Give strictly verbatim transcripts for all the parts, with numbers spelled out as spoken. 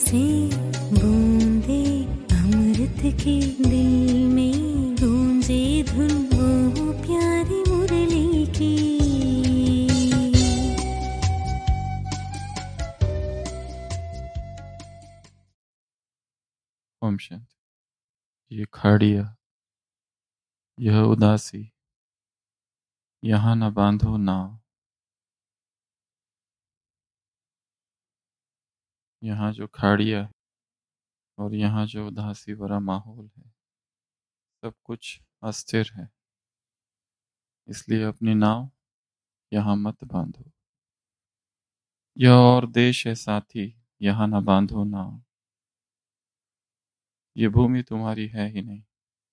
से बूंदे अमृत के दिल में गूंजे धुन वो प्यारी मुरली की। ओम शांति। ये खाड़िया, यह उदासी, यहाँ न बांधो नाव। यहाँ जो खाड़िया है और यहाँ जो उदासी भरा माहौल है, सब कुछ अस्थिर है, इसलिए अपनी नाव यहाँ मत बांधो। यह और देश है साथी, यहाँ न बांधो नाव। ये भूमि तुम्हारी है ही नहीं,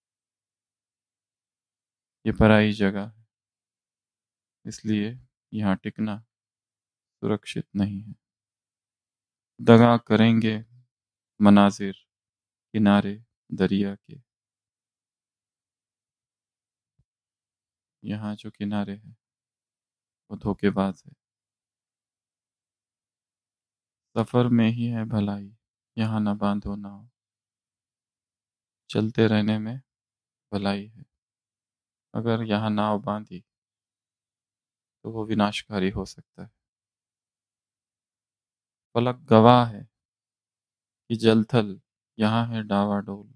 ये पराई जगह है, इसलिए यहाँ टिकना सुरक्षित नहीं है। दगा करेंगे मनाजिर किनारे दरिया के। यहाँ जो किनारे हैं वो धोखेबाज है। सफर में ही है भलाई, यहाँ न बांधो नाव। चलते रहने में भलाई है, अगर यहाँ नाव बांधी तो वो विनाशकारी हो सकता है। फलक गवाह है कि जल थल यहाँ है डावाडोल।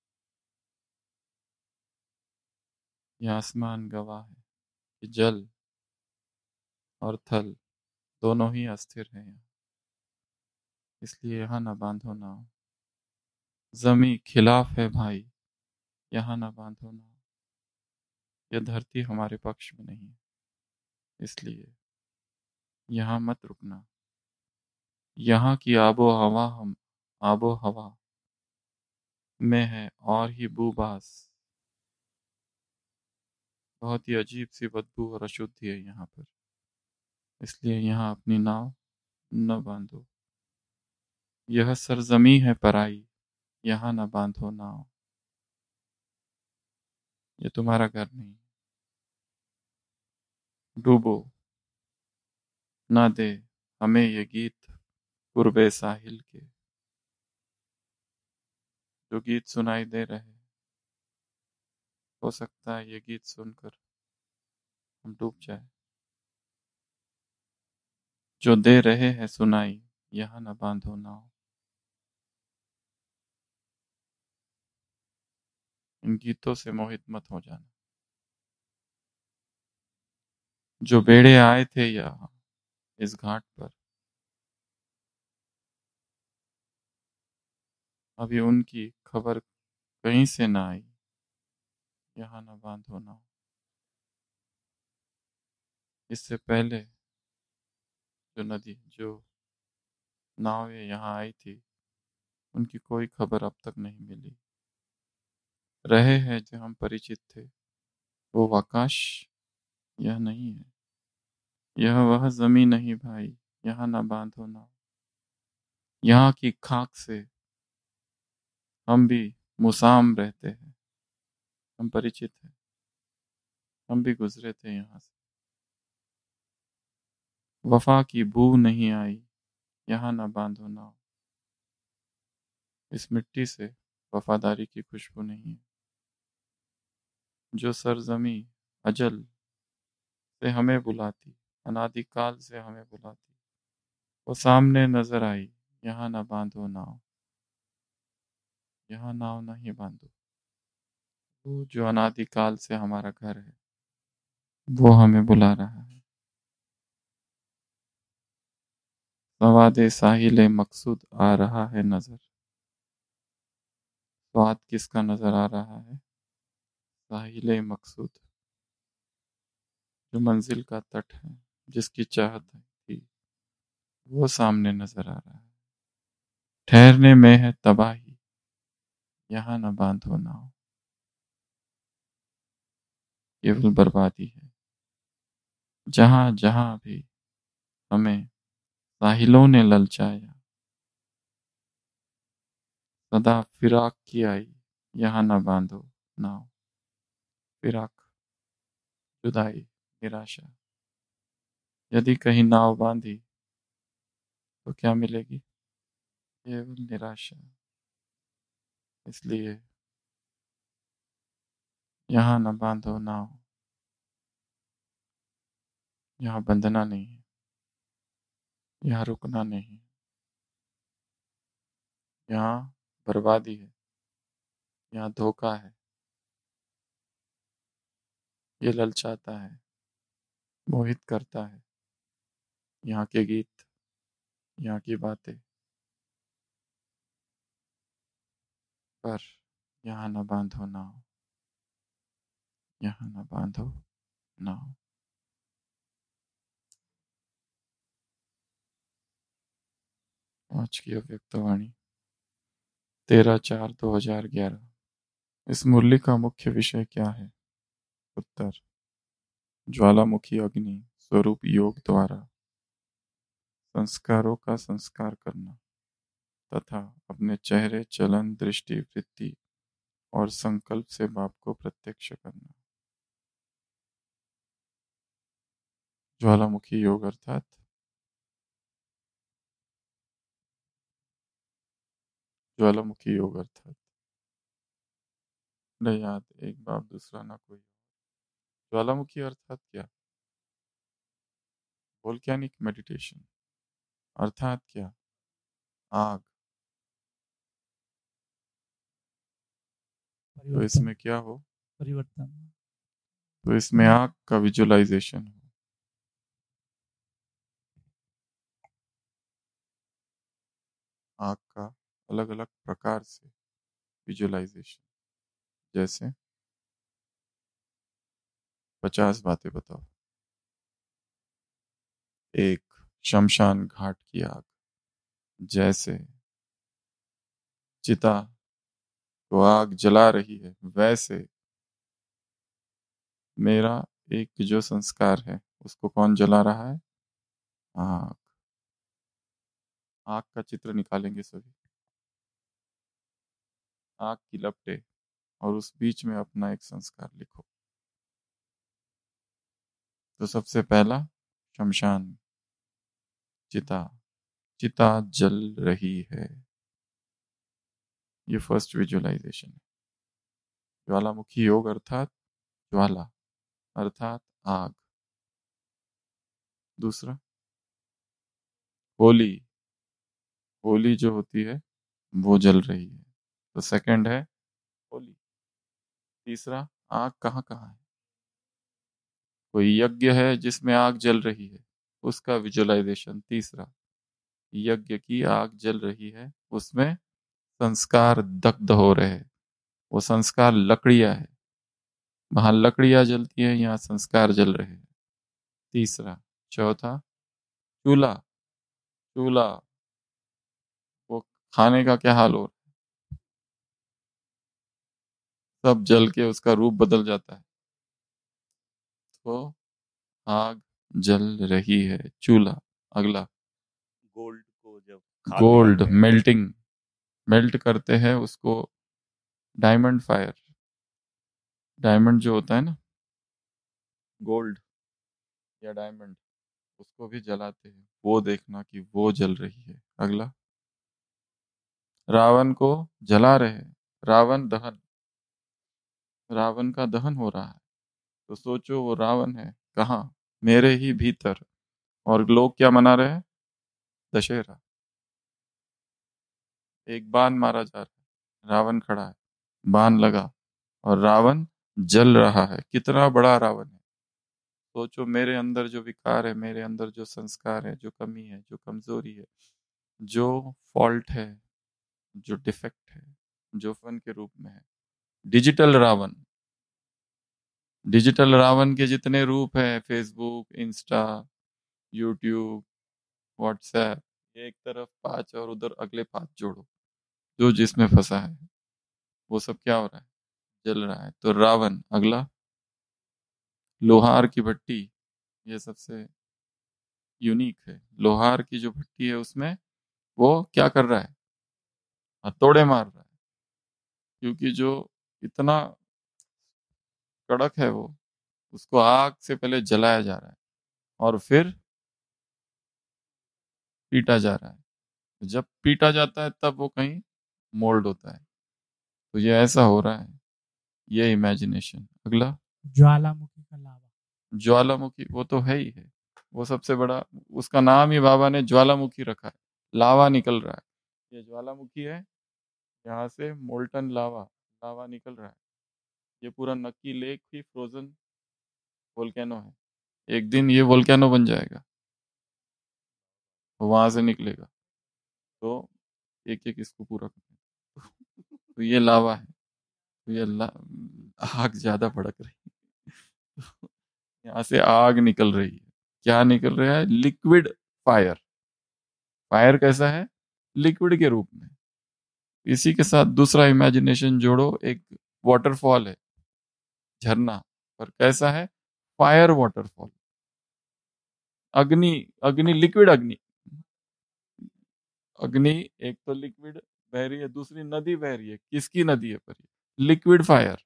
यह आसमान गवाह है कि जल और थल दोनों ही अस्थिर हैं यहाँ, इसलिए यहाँ न बांधो नाव। जमी खिलाफ है भाई, यहाँ न बांधो नाव। यह धरती हमारे पक्ष में नहीं है, इसलिए यहाँ मत रुकना। यहाँ की आबो हवा हम आबो हवा में है और ही बूबास। बहुत ही अजीब सी बदबू और अशुद्धि है यहाँ पर, इसलिए यहाँ अपनी नाव न बांधो। यह सरजमी है पराई, यहाँ न बांधो नाव। ये तुम्हारा घर नहीं। डूबो ना दे हमें ये गीत पूर्वे साहिल के। जो गीत सुनाई दे रहे, हो सकता है ये गीत सुनकर हम डूब जाए। जो दे रहे हैं सुनाई, यहाँ न बांधो नाव। इन गीतों से मोहित मत हो जाना। जो बेड़े आए थे यहाँ इस घाट पर, अभी उनकी खबर कहीं से ना आई, यहाँ न बांधो नाव। इससे पहले जो नदी जो नावें यहाँ आई थी, उनकी कोई खबर अब तक नहीं मिली। रहे हैं जो हम परिचित थे, वो आकाश यह नहीं है। यह वह जमीन नहीं भाई, यहाँ न बांधो नाव। यहाँ की खाक से हम भी मुसाम रहते हैं, हम परिचित हैं, हम भी गुजरे थे यहाँ से। वफा की बू नहीं आई, यहाँ न बांधो नाव। इस मिट्टी से वफादारी की खुशबू नहीं है। जो सरजमी अजल से हमें बुलाती, अनादिकाल से हमें बुलाती, वो सामने नजर आई, यहाँ न बांधो नाव। यहाँ नाव नहीं बांधो। वो जो अनादिकाल से हमारा घर है, वो हमें बुला रहा है। सवादे साहिल मकसूद आ रहा है नजर। स्वाद किसका नजर आ रहा है? साहिल मकसूद, जो मंजिल का तट है, जिसकी चाहत थी, वो सामने नजर आ रहा है। ठहरने में है तबाही, यहाँ न बांधो नाव। केवल बर्बादी है। जहां जहां भी हमें साहिलों ने ललचाया, सदा फिराक की आई, यहाँ न बांधो नाव। फिराक, जुदाई, निराशा। यदि कहीं नाव बांधी तो क्या मिलेगी? केवल निराशा। इसलिए यहाँ न बांधो नाव, यहाँ बंधना नहीं है, यहाँ रुकना नहीं है, यहाँ बर्बादी है, यहाँ धोखा है। ये ललचाता है, मोहित करता है। यहाँ के गीत, यहाँ की बातें, पर यहाँ न बांधो नाव, यहाँ न बांधो नाव। आज की अव्यक्तवाणी तेरह चार दो हजार ग्यारह। इस मुरली का मुख्य विषय क्या है? उत्तर: ज्वालामुखी अग्नि स्वरूप योग द्वारा संस्कारों का संस्कार करना तथा अपने चेहरे, चलन, दृष्टि, वृत्ति और संकल्प से बाप को प्रत्यक्ष करना। ज्वालामुखी योग अर्थात ज्वालामुखी योग अर्थात न याद, एक बाप दूसरा ना कोई। ज्वालामुखी अर्थात क्या? वोल्केनिक मेडिटेशन अर्थात क्या? आग। तो इसमें क्या हो? परिवर्तन। तो इसमें आग का विजुअलाइजेशन हो। आग का अलग अलग प्रकार से विजुअलाइजेशन। जैसे पचास बातें बताओ। एक, शमशान घाट की आग। जैसे चिता को आग जला रही है, वैसे मेरा एक जो संस्कार है उसको कौन जला रहा है? आग। आग का चित्र निकालेंगे सभी। आग की लपटें और उस बीच में अपना एक संस्कार लिखो। तो सबसे पहला शमशान, चिता। चिता जल रही है, ये फर्स्ट विजुअलाइजेशन है। ज्वालामुखी योग अर्थात ज्वाला अर्थात आग। दूसरा, होली। होली जो होती है वो जल रही है, तो सेकंड है होली। तीसरा, आग कहाँ कहाँ है? कोई यज्ञ है जिसमें आग जल रही है, उसका विजुअलाइजेशन। तीसरा, यज्ञ की आग जल रही है, उसमें संस्कार दग्ध हो रहे हैं। वो संस्कार लकड़ियां है, वहां लकड़ियां जलती है, यहाँ संस्कार जल रहे हैं। तीसरा। चौथा, चूल्हा। चूल्हा, वो खाने का क्या हाल हो रहा है? सब जल के उसका रूप बदल जाता है। तो आग जल रही है, चूल्हा। अगला, गोल्ड को जब खाद गोल्ड निकालते हैं, मेल्टिंग, मेल्ट करते हैं उसको। डायमंड फायर, डायमंड जो होता है ना, गोल्ड या डायमंड, उसको भी जलाते हैं। वो देखना कि वो जल रही है। अगला, रावण को जला रहे हैं, रावण दहन, रावण का दहन हो रहा है। तो सोचो वो रावण है कहाँ? मेरे ही भीतर। और लोग क्या मना रहे हैं? दशहरा। एक बाण मारा जा रहा है, रावण खड़ा है, बाण लगा और रावण जल रहा है। कितना बड़ा रावण है! सोचो मेरे अंदर जो विकार है, मेरे अंदर जो संस्कार है, जो कमी है, जो कमजोरी है, जो फॉल्ट है, जो डिफेक्ट है, जो फन के रूप में है। डिजिटल रावण, डिजिटल रावण के जितने रूप हैं, फेसबुक, इंस्टा, यूट्यूब, व्हाट्सएप, एक तरफ पांच और उधर अगले पांच जोड़ो, जो जिसमें फंसा है वो सब क्या हो रहा है? जल रहा है। तो रावण। अगला, लोहार की भट्टी। ये सबसे यूनिक है। लोहार की जो भट्टी है उसमें वो क्या कर रहा है? हथौड़े मार रहा है, क्योंकि जो इतना कड़क है वो, उसको आग से पहले जलाया जा रहा है और फिर पीटा जा रहा है। जब पीटा जाता है तब वो कहीं मोल्ड होता है। तो ये ऐसा हो रहा है, ये इमेजिनेशन। अगला, ज्वालामुखी का लावा। ज्वालामुखी वो तो है ही है, वो सबसे बड़ा, उसका नाम ही बाबा ने ज्वालामुखी रखा है, लावा निकल रहा है। ये ज्वालामुखी है, यहाँ से मोल्टन लावा लावा निकल रहा है। ये पूरा नक्की लेक ही फ्रोजन वोल्केनो है। एक दिन ये वोल्केनो बन जाएगा, वहां से निकलेगा। तो एक एक इसको पूरा करना। तो ये लावा है, तो ये ला, आग ज्यादा भड़क रही है। यहाँ से आग निकल रही है। क्या निकल रहा है? Liquid fire. फायर कैसा है? लिक्विड के रूप में। इसी के साथ दूसरा इमेजिनेशन जोड़ो, एक वाटरफॉल है, झरना, पर कैसा है? Fire waterfall. अग्नि, अग्नि, लिक्विड अग्नि। अग्नि एक तो लिक्विड बह रही है, दूसरी नदी बह रही है। किसकी नदी है? पर लिक्विड फायर।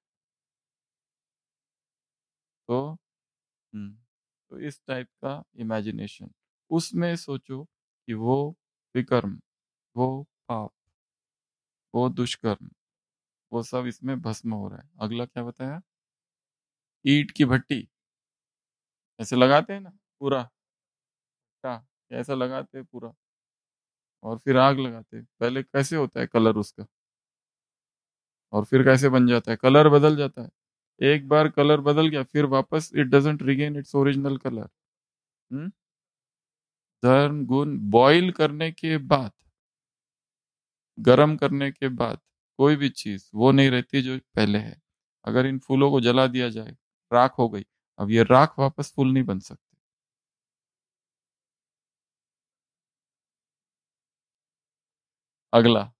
तो हम्म तो इस टाइप का इमेजिनेशन। उसमें सोचो कि वो विकर्म, वो पाप, वो दुष्कर्म, वो सब इसमें भस्म हो रहा है। अगला क्या बताया? ईंट की भट्टी ऐसे लगाते हैं ना, पूरा क्या ऐसा लगाते हैं पूरा, और फिर आग लगाते हैं। पहले कैसे होता है कलर उसका, और फिर कैसे बन जाता है? कलर बदल जाता है। एक बार कलर बदल गया, फिर वापस it doesn't regain its original colour. Hmm धर्म गुण बॉईल करने के बाद, गर्म करने के बाद कोई भी चीज वो नहीं रहती जो पहले है। अगर इन फूलों को जला दिया जाए, राख हो गई। अब ये राख वापस फूल नहीं बन सकते। अगला,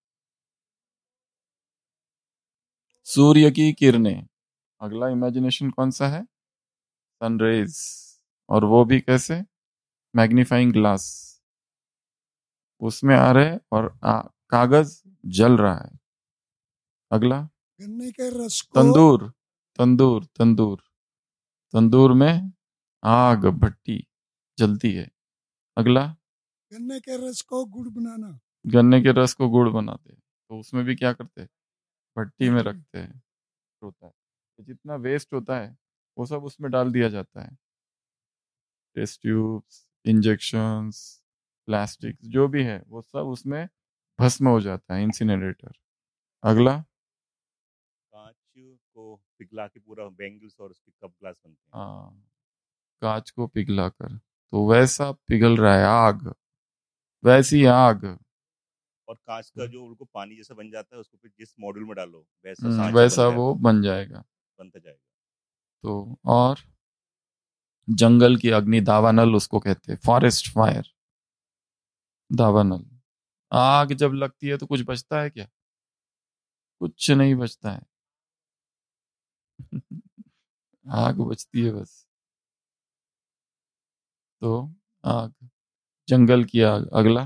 सूर्य की किरणें। अगला इमेजिनेशन कौन सा है? सनरेज। और वो भी कैसे? मैग्नीफाइंग ग्लास उसमें आ रहे हैं, और आ, कागज जल रहा है। अगला, गन्ने के रस को तंदूर, तंदूर, तंदूर, तंदूर में आग, भट्टी जलती है। अगला, गन्ने के रस को गुड़ बनाना। गन्ने के रस को गुड़ बनाते हैं, तो उसमें भी क्या करते हैं? भट्टी में रखते हैं। होता है तो जितना वेस्ट होता है वो सब उसमें डाल दिया जाता है। टेस्ट ट्यूब्स, इंजेक्शंस, प्लास्टिक जो भी है वो सब उसमें भस्म हो जाता है, इंसिनरेटर। अगला, कांच को पिघला के पूरा बैंगल्स और उसके कप ग्लास बनते हैं। हाँ, कांच को पिघलाकर, तो वैसा पिघल रहा है आग, वैसी आग। और कांच का जो उनको पानी जैसा बन जाता है, उसको फिर जिस मॉड्यूल में डालो वैसा हम्म, सांचा वैसा बन वो जाएगा, बन जाएगा। बनता जाएगा। तो और जंगल की अग्नि, दावानल उसको कहते हैं, फॉरेस्ट फायर, दावानल। आग जब लगती है तो कुछ बचता है क्या? कुछ नहीं बचता है। आग बचती है बस। तो आग, जंगल की आग। अगला,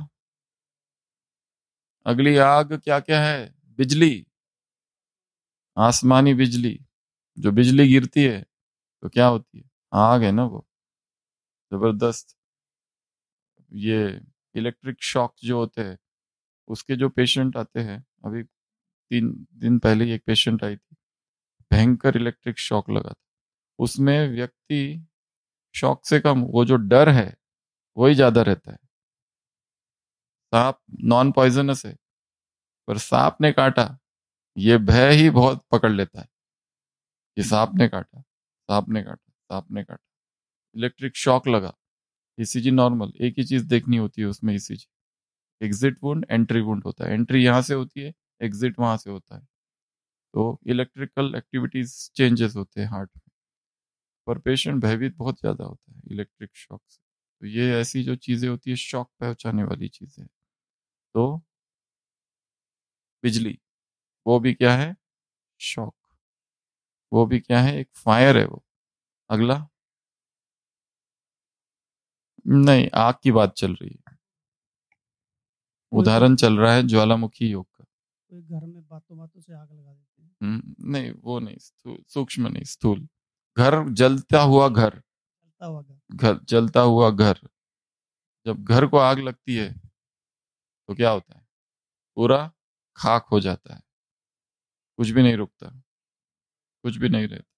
अगली आग क्या क्या है? बिजली, आसमानी बिजली। जो बिजली गिरती है तो क्या होती है? आग है ना वो, जबरदस्त। ये इलेक्ट्रिक शॉक जो होते हैं, उसके जो पेशेंट आते हैं, अभी तीन दिन पहले ही एक पेशेंट आई थी, भयंकर इलेक्ट्रिक शॉक लगा था। उसमें व्यक्ति शॉक से कम वो जो डर है वही ज्यादा रहता है। सांप नॉन पॉइजनस है, पर सांप ने काटा, ये भय ही बहुत पकड़ लेता है कि सांप ने काटा, सांप ने काटा, सांप ने काटा। इलेक्ट्रिक शॉक लगा, ईसीजी नॉर्मल, एक ही चीज देखनी होती है उसमें, ECG exit wound, entry wound होता है। एंट्री यहाँ से होती है, एग्जिट वहां से होता है। तो इलेक्ट्रिकल एक्टिविटीज चेंजेस होते हैं हार्ट में, पर पेशेंट भयभीत बहुत ज्यादा होता है इलेक्ट्रिक शॉक से। तो ये ऐसी जो चीजें होती है शॉक पहुंचाने वाली चीजें। तो बिजली, वो भी क्या है? शॉक। वो भी क्या है? एक फायर है वो। अगला, नहीं, आग की बात चल रही है, उदाहरण चल रहा है ज्वालामुखी योग का। कोई घर में बातों बातों से आग लगा देते हैं। हम्म, नहीं वो नहीं, स्थूल, सूक्ष्म नहीं, स्थूल। घर, जलता हुआ घर, जलता हुआ घर। घर जलता हुआ घर। जब घर को आग लगती है तो क्या होता है, पूरा खाक हो जाता है, कुछ भी नहीं रुकता, कुछ भी नहीं रहता।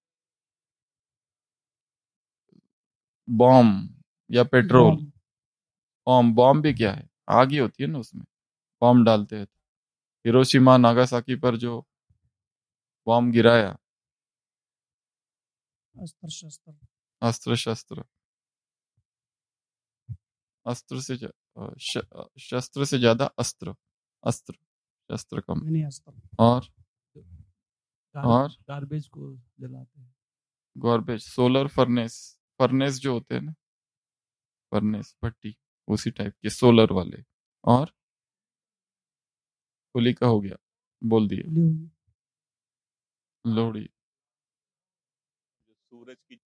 बॉम्ब या पेट्रोल, बॉम्ब। बॉम्ब बॉम्ब भी क्या है, आग ही होती है ना उसमें, बॉम्ब डालते हैं। हिरोशिमा नागासाकी पर जो बॉम्ब गिराया, अस्त्र शस्त्र। अस्त्र शस्त्र, अस्त्र से ज- अ, श, अ, शस्त्र से ज्यादा अस्त्र, अस्त्र शस्त्र कम। अग्नि अस्त्र। और और गार्बेज को जलाते हैं। गॉर्बेज, सोलर फर्नेस, फर्नेस जो होते हैं ना, फर्नेस भट्टी, उसी टाइप के सोलर वाले। और होली का हो गया, बोल दिए। होली होली। लोहड़ी, जो सूरज की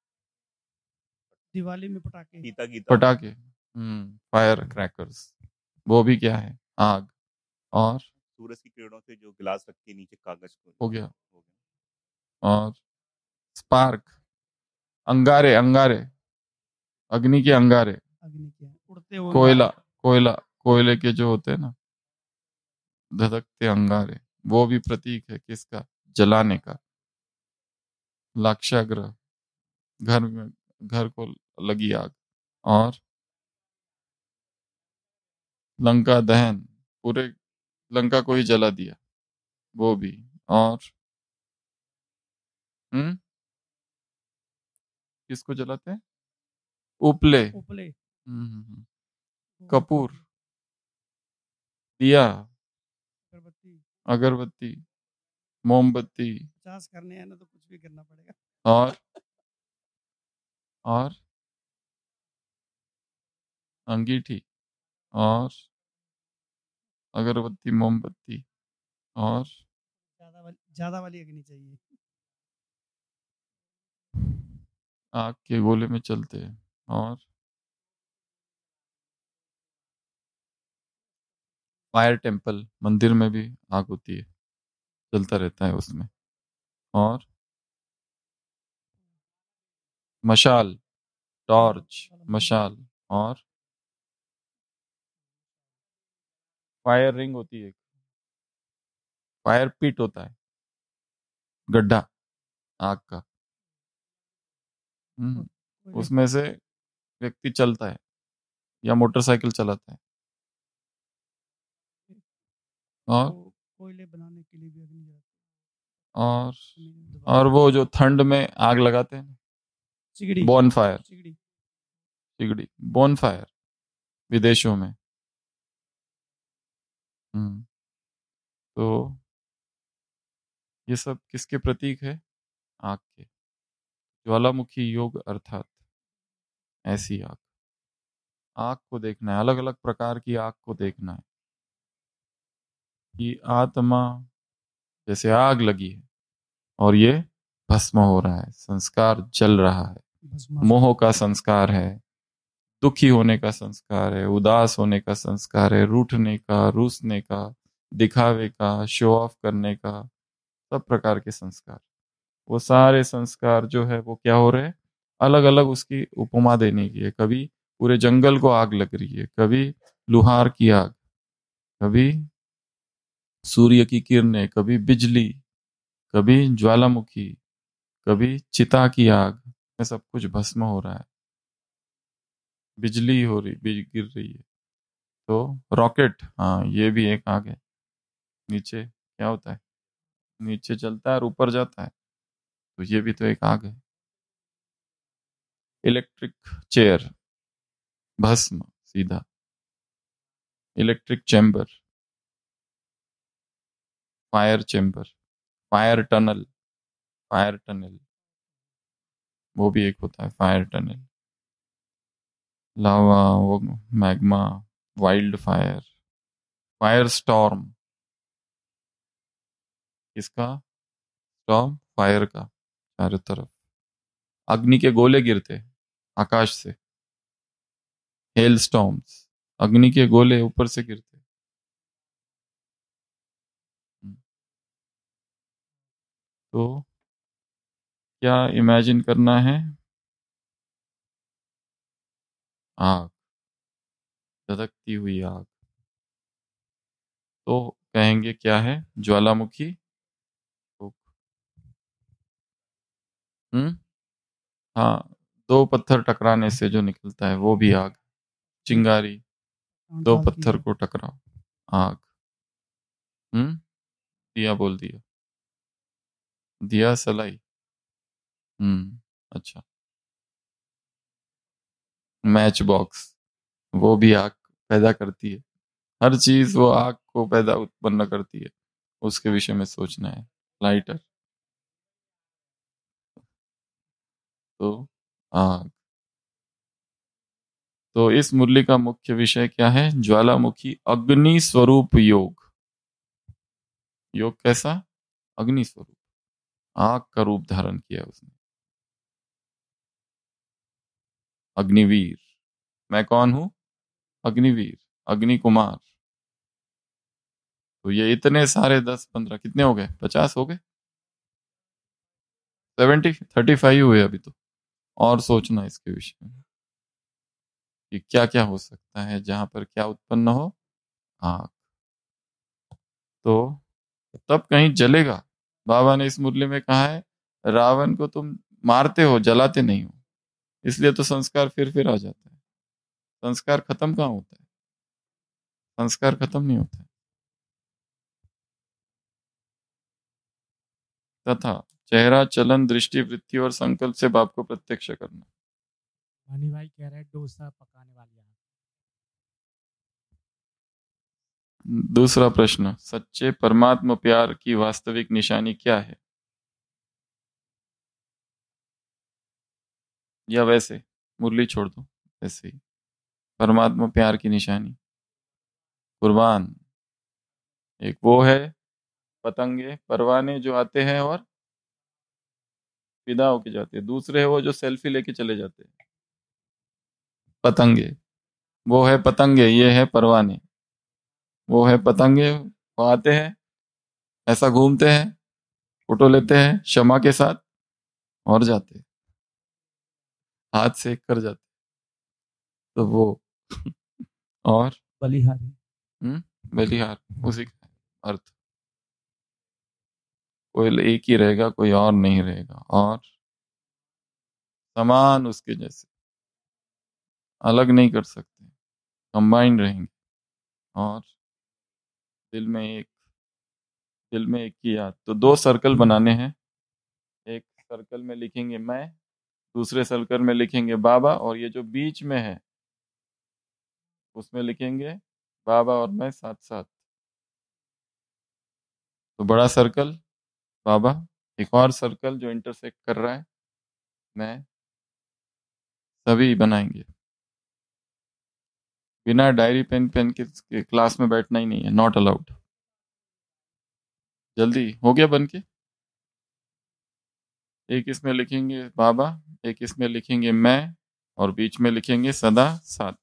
दिवाली में पटाखे। गीता गीता पटाखे, हम्म फायर क्रैकर्स, वो भी क्या है, आग। और सूरज की किरणों से जो गिलास रख के नीचे कागज को हो गया। हो गया। और स्पार्क, अंगारे, अंगारे, अग्नि के अंगारे, अग्नि के उड़ते हुए कोयला, अंगारे। कोयला, कोयले के जो होते हैं ना धधकते अंगारे, वो भी प्रतीक है किसका, जलाने का। लाक्षागृह, घर में, घर को लगी आग। और लंका दहन, पूरे लंका को ही जला दिया, वो भी। और हम्म किसको जलाते हैं, उपले, उपले। हम्म हम्म, हम्म। कपूर, कपूर। दिया, अगरबत्ती। अगरबत्ती, मोमबत्ती। पचास करने हैं ना तो कुछ भी करना पड़ेगा। और और अंगीठी, और अगरबत्ती, मोमबत्ती। और ज्यादा वाली ज्यादा वाली अग्नि चाहिए। आग के गोले में चलते हैं। और फायर टेम्पल, मंदिर में भी आग होती है, चलता रहता है उसमें। और मशाल, टॉर्च, मशाल। और फायर रिंग होती है, फायर पिट होता है, गड्ढा आग का। हम्म कोई उसमें से व्यक्ति चलता है या मोटरसाइकिल चलाता है। और को, कोयले बनाने के लिए भी अग्नि जलाते और हैं। दोबारा और वो जो ठंड में आग लगाते हैं, सिगड़ी। बॉन फायर, सिगड़ी। सिगड़ी, बॉन फायर, विदेशों में। हम्म तो ये सब किसके प्रतीक है, आग के। ज्वालामुखी योग अर्थात ऐसी आग, आग को देखना है, अलग अलग प्रकार की आग को देखना है कि आत्मा जैसे आग लगी है और ये भस्म हो रहा है, संस्कार जल रहा है, भस्मासुर। मोह का संस्कार है, दुखी होने का संस्कार है, उदास होने का संस्कार है, रूठने का, रूसने का, दिखावे का, शो ऑफ करने का, सब प्रकार के संस्कार। वो सारे संस्कार जो है वो क्या हो रहे हैं, अलग अलग उसकी उपमा देने की है। कभी पूरे जंगल को आग लग रही है, कभी लुहार की आग, कभी सूर्य की किरणें, कभी बिजली, कभी ज्वालामुखी, कभी चिता की आग में सब कुछ भस्म हो रहा है, बिजली हो रही, बिज गिर रही है। तो रॉकेट, हाँ ये भी एक आग है। नीचे क्या होता है, नीचे चलता है और ऊपर जाता है, तो ये भी तो एक आग है। इलेक्ट्रिक चेयर, भस्म सीधा। Electric chamber, fire chamber, fire tunnel, fire tunnel, वो भी एक होता है फायर टनल। लावा, वो magma, wild fire, fire storm, किसका स्टॉर्म, फायर का, चारों तरफ अग्नि के गोले गिरते हैं आकाश से, हेल स्टॉर्म्स, अग्नि के गोले ऊपर से गिरते हैं। तो क्या इमेजिन करना है, आग, धधकती हुई आग, तो कहेंगे क्या है? ज्वालामुखी। हम्म हाँ, दो पत्थर टकराने से जो निकलता है वो भी आग। चिंगारी, दो साल की पत्थर है। को टकराओ, आग। हम्म दिया बोल दिया, दिया सलाई। हम्म अच्छा। मैच बॉक्स, वो भी आग पैदा करती है। हर चीज वो आग को पैदा उत्पन्न करती है, उसके विषय में सोचना है। लाइटर, तो आग। तो इस मुरली का मुख्य विषय क्या है? ज्वालामुखी अग्नि स्वरूप योग। योग कैसा? अग्नि स्वरूप, आग का रूप धारण किया उसने। अग्निवीर, मैं कौन हूं? अग्निवीर, अग्नि कुमार। तो ये इतने सारे दस पंद्रह कितने हो गए? पचास हो गए? सेवेंटी, थर्टी फाइव हुए अभी तो। और सोचना इसके विषय में कि क्या क्या हो सकता है, जहां पर क्या उत्पन्न हो? आग। तो तब कहीं जलेगा। बाबा ने इस मुरली में कहा है, रावण को तुम मारते हो, जलाते नहीं हो, इसलिए तो संस्कार फिर फिर आ जाता है। संस्कार खत्म कहाँ होता है? संस्कार खत्म नहीं होता है। तथा चेहरा, चलन, दृष्टि, वृत्ति और संकल्प से बाप को प्रत्यक्ष करना। मनी भाई कह रहे हैं डोसा पकाने वाली आग। दूसरा प्रश्न, सच्चे परमात्मा प्यार की वास्तविक निशानी क्या है? या वैसे मुरली छोड़ दो, ऐसे ही परमात्मा प्यार की निशानी कुर्बान। एक वो है पतंगे, परवाने जो आते हैं और फिदा होके जाते हैं। दूसरे है वो जो सेल्फी लेके चले जाते हैं, पतंगे। वो है पतंगे, ये है परवाने। वो है पतंगे, वो आते हैं, ऐसा घूमते हैं, फोटो लेते हैं क्षमा के साथ और जाते हैं, हाथ सेक कर जाते हैं। तो वो और बलिहारी। हम्म बलिहार, उसी का अर्थ। कोई एक ही रहेगा, कोई और नहीं रहेगा, और समान उसके जैसे, अलग नहीं कर सकते, कंबाइंड रहेंगे। और दिल में एक, दिल में एक ही याद। तो दो सर्कल बनाने हैं। एक सर्कल में लिखेंगे मैं, दूसरे सर्कल में लिखेंगे बाबा, और ये जो बीच में है उसमें लिखेंगे बाबा और मैं साथ साथ। तो बड़ा सर्कल बाबा, एक और सर्कल जो इंटरसेक्ट कर रहा है मैं, सभी बनाएंगे। बिना डायरी पेन पेन के, के क्लास में बैठना ही नहीं है, नॉट अलाउड। जल्दी हो गया बन के। एक इसमें लिखेंगे बाबा, एक इसमें लिखेंगे मैं, और बीच में लिखेंगे सदा साथ।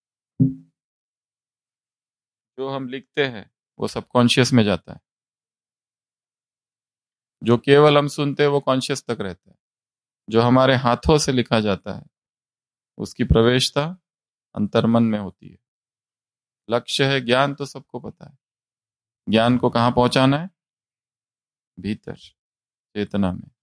जो हम लिखते हैं वो सबकॉन्शियस में जाता है, जो केवल हम सुनते हैं वो कॉन्शियस तक रहता है। जो हमारे हाथों से लिखा जाता है उसकी प्रवेशता अंतर्मन में होती है। लक्ष्य है ज्ञान, तो सबको पता है। ज्ञान को कहाँ पहुंचाना है? भीतर, चेतना में।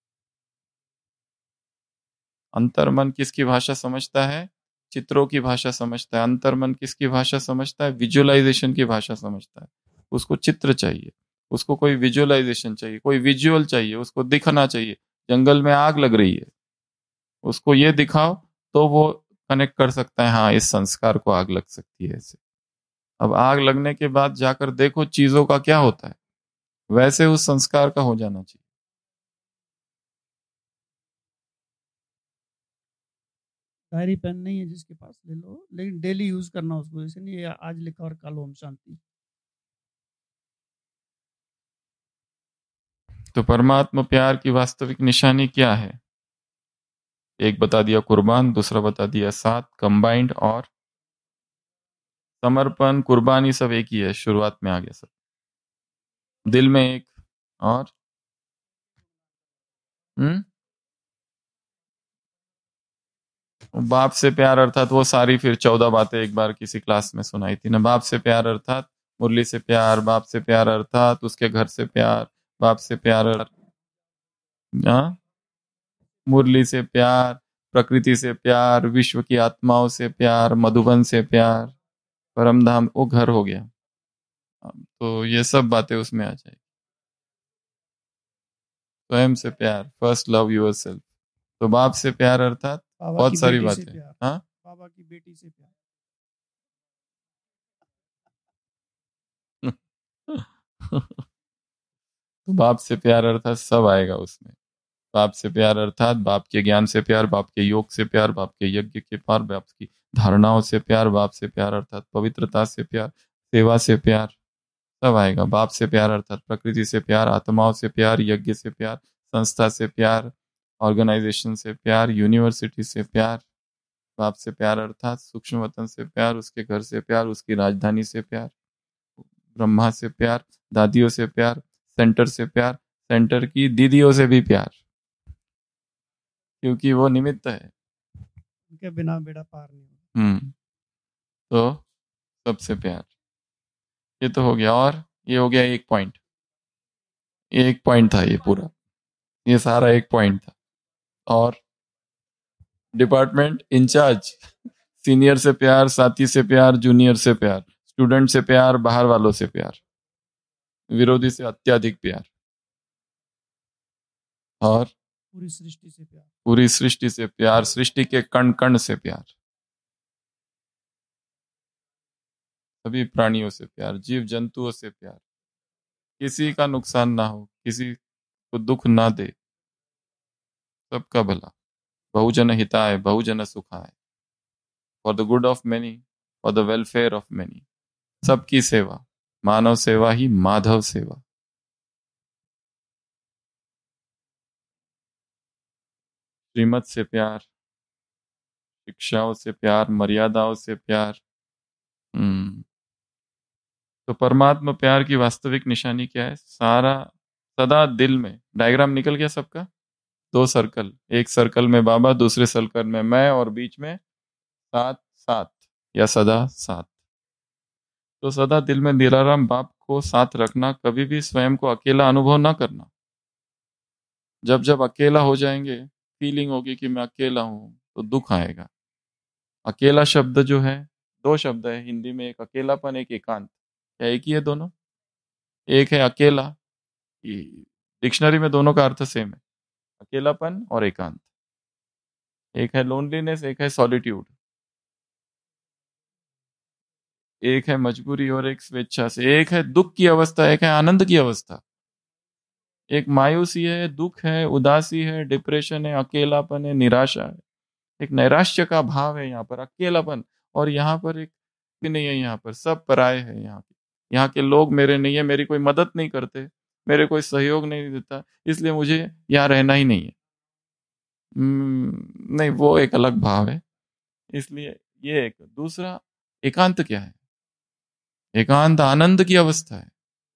अंतर्मन किसकी भाषा समझता है? चित्रों की भाषा समझता है। अंतर्मन किसकी भाषा समझता है? विजुअलाइजेशन की भाषा समझता है। उसको चित्र चाहिए, उसको कोई विजुअलाइजेशन चाहिए, कोई विजुअल चाहिए, उसको दिखना चाहिए। जंगल में आग लग रही है, उसको ये दिखाओ तो वो कनेक्ट कर सकता है, हाँ इस संस्कार को आग लग सकती है ऐसे। अब आग लगने के बाद जाकर देखो चीजों का क्या होता है, वैसे उस संस्कार का हो जाना चाहिए। डायरी पेन नहीं है जिसके पास ले लो, लेकिन डेली यूज करना उसको, जैसे नहीं ये आज लिखा और कल ओम शांति। तो परमात्मा प्यार की वास्तविक निशानी क्या है? एक बता दिया कुर्बान, दूसरा बता दिया साथ, कंबाइंड, और समर्पण, कुर्बानी सब एक ही है, शुरुआत में आ गया सब। दिल में एक, और हम्म बाप से प्यार अर्थात वो सारी फिर चौदह बातें एक बार किसी क्लास में सुनाई थी ना। बाप से प्यार अर्थात मुरली से प्यार, बाप से प्यार अर्थात उसके घर से प्यार, बाप से प्यार, हाँ, मुरली से प्यार, प्रकृति से प्यार, विश्व की आत्माओं से प्यार, मधुबन से प्यार, परमधाम, वो घर हो गया। तो ये सब बातें उसमें आ जाएगी। स्वयं से प्यार, फर्स्ट लव यूर सेल्फ। तो बाप से प्यार अर्थात बाबा बहुत की सारी बेटी से बातें, प्यार, हाँ, बाबा की बेटी से प्यार। तो बाप से प्यार अर्थात सब आएगा उसमें। बाप से प्यार अर्थात बाप के ज्ञान से प्यार, बाप के योग से प्यार, बाप के यज्ञ के पार, बाप की धारणाओं से प्यार, बाप से प्यार अर्थात पवित्रता से प्यार, सेवा से प्यार, सब आएगा। बाप से प्यार अर्थात प्रकृति से प्यार, आत्माओं से प्यार, यज्ञ से प्यार, संस्था से प्यार, ऑर्गेनाइजेशन से प्यार, यूनिवर्सिटी से प्यार। बाप से प्यार अर्थात सूक्ष्म वतन से प्यार, उसके घर से प्यार, उसकी राजधानी से प्यार, ब्रह्मा से प्यार, दादियों से प्यार, सेंटर से प्यार, सेंटर की दीदियों से भी प्यार, क्योंकि वो निमित्त है, उनके बिना बेड़ा पार नहीं होगा। हम्म तो सबसे प्यार, ये तो हो गया। और ये हो गया एक पॉइंट, ये एक पॉइंट था, ये पूरा, ये सारा एक पॉइंट था। और डिपार्टमेंट इंचार्ज, सीनियर से प्यार, साथी से प्यार, जूनियर से प्यार, स्टूडेंट से प्यार, बाहर वालों से प्यार, विरोधी से अत्यधिक प्यार, और पूरी सृष्टि से प्यार, पूरी सृष्टि से प्यार, सृष्टि के कण कण से प्यार, सभी प्राणियों से प्यार, जीव जंतुओं से प्यार, किसी का नुकसान ना हो, किसी को दुख ना दे, सबका भला, बहुजन हिताय, बहुजन सुखाय, for the good of many, for the welfare of many, सबकी सेवा, मानव सेवा ही माधव सेवा। श्रीमत से प्यार, शिक्षाओं से प्यार, मर्यादाओं से प्यार। हम्म तो परमात्मा प्यार की वास्तविक निशानी क्या है? सारा सदा दिल में, डायग्राम निकल गया सबका, दो सर्कल, एक सर्कल में बाबा, दूसरे सर्कल में मैं, और बीच में साथ साथ या सदा साथ। तो सदा दिल में दिलाराम बाप को साथ रखना, कभी भी स्वयं को अकेला अनुभव ना करना। जब जब अकेला हो जाएंगे, फीलिंग होगी कि मैं अकेला हूं, तो दुख आएगा। अकेला शब्द जो है, दो शब्द है हिंदी में, एक अकेलापन, एक एकांत। क्या एक ही है दोनों? एक है अकेला, डिक्शनरी में दोनों का अर्थ सेम है, अकेलापन और एकांत। एक है लोनलीनेस, एक है सॉलिट्यूड। एक है मजबूरी और एक स्वेच्छा से। एक है दुख की अवस्था, एक है आनंद की अवस्था। एक मायूसी है, दुख है, उदासी है, डिप्रेशन है, अकेलापन है, निराशा है। एक नैराश्य का भाव है यहाँ पर, अकेलापन। और यहाँ पर एक भी नहीं है, यहाँ पर सब पराये है। यहाँ के यहाँ के लोग मेरे नहीं है, मेरी कोई मदद नहीं करते, मेरे कोई सहयोग नहीं देता, इसलिए मुझे यहाँ रहना ही नहीं है। नहीं, वो एक अलग भाव है। इसलिए ये एक। दूसरा, एकांत क्या है? एकांत आनंद की अवस्था है।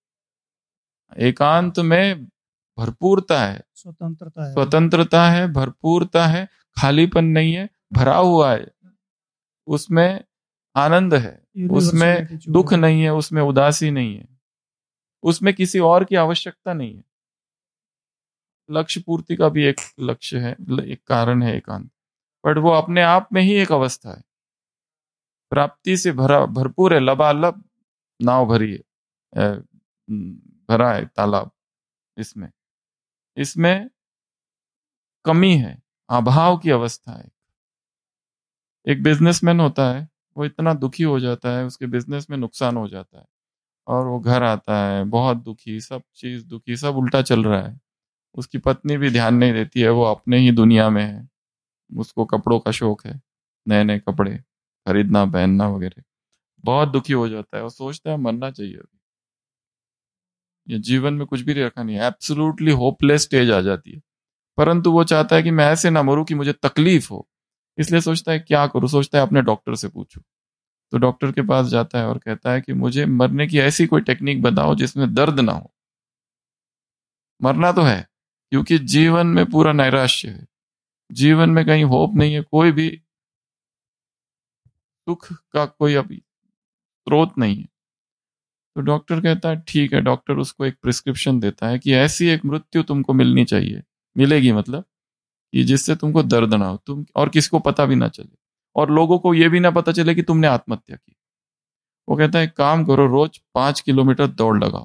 एकांत में भरपूरता है, स्वतंत्रता है, स्वतंत्रता है, भरपूरता है, खालीपन नहीं है, भरा हुआ है, उसमें आनंद है, उसमें दुख नहीं है, उसमें उदासी नहीं है, उसमें किसी और की आवश्यकता नहीं है। लक्ष्य पूर्ति का भी एक लक्ष्य है, एक कारण है एकांत, बट वो अपने आप में ही एक अवस्था है। प्राप्ति से भरा, भरपूर है, लबालब नाव भरी है, भरा है तालाब। इसमें इसमें कमी है, अभाव की अवस्था है। एक बिजनेसमैन होता है, वो इतना दुखी हो जाता है, उसके बिजनेस में नुकसान हो जाता है, और वो घर आता है बहुत दुखी, सब चीज दुखी, सब उल्टा चल रहा है। उसकी पत्नी भी ध्यान नहीं देती है, वो अपने ही दुनिया में है, उसको कपड़ों का शौक है, नए नए कपड़े खरीदना, पहनना वगैरह। बहुत दुखी हो जाता है और सोचता है मरना चाहिए अभी, ये जीवन में कुछ भी रखा नहीं है। एब्सोल्युटली होपलेस स्टेज आ जाती है, परंतु वो चाहता है कि मैं ऐसे ना मरूं कि मुझे तकलीफ हो, इसलिए सोचता है क्या करूं, सोचता है अपने डॉक्टर से पूछूं। तो डॉक्टर के पास जाता है और कहता है कि मुझे मरने की ऐसी कोई टेक्निक बताओ जिसमें दर्द ना हो। मरना तो है, क्योंकि जीवन में पूरा नैराश्य है, जीवन में कहीं होप नहीं है, कोई भी सुख का कोई अभी स्रोत नहीं है। तो डॉक्टर कहता है ठीक है। डॉक्टर उसको एक प्रिस्क्रिप्शन देता है कि ऐसी एक मृत्यु तुमको मिलनी चाहिए, मिलेगी मतलब कि जिससे तुमको दर्द ना हो, तुम और किसको पता भी ना चले, और लोगों को ये भी ना पता चले कि तुमने आत्महत्या की। वो कहता है काम करो, रोज पांच किलोमीटर दौड़ लगाओ।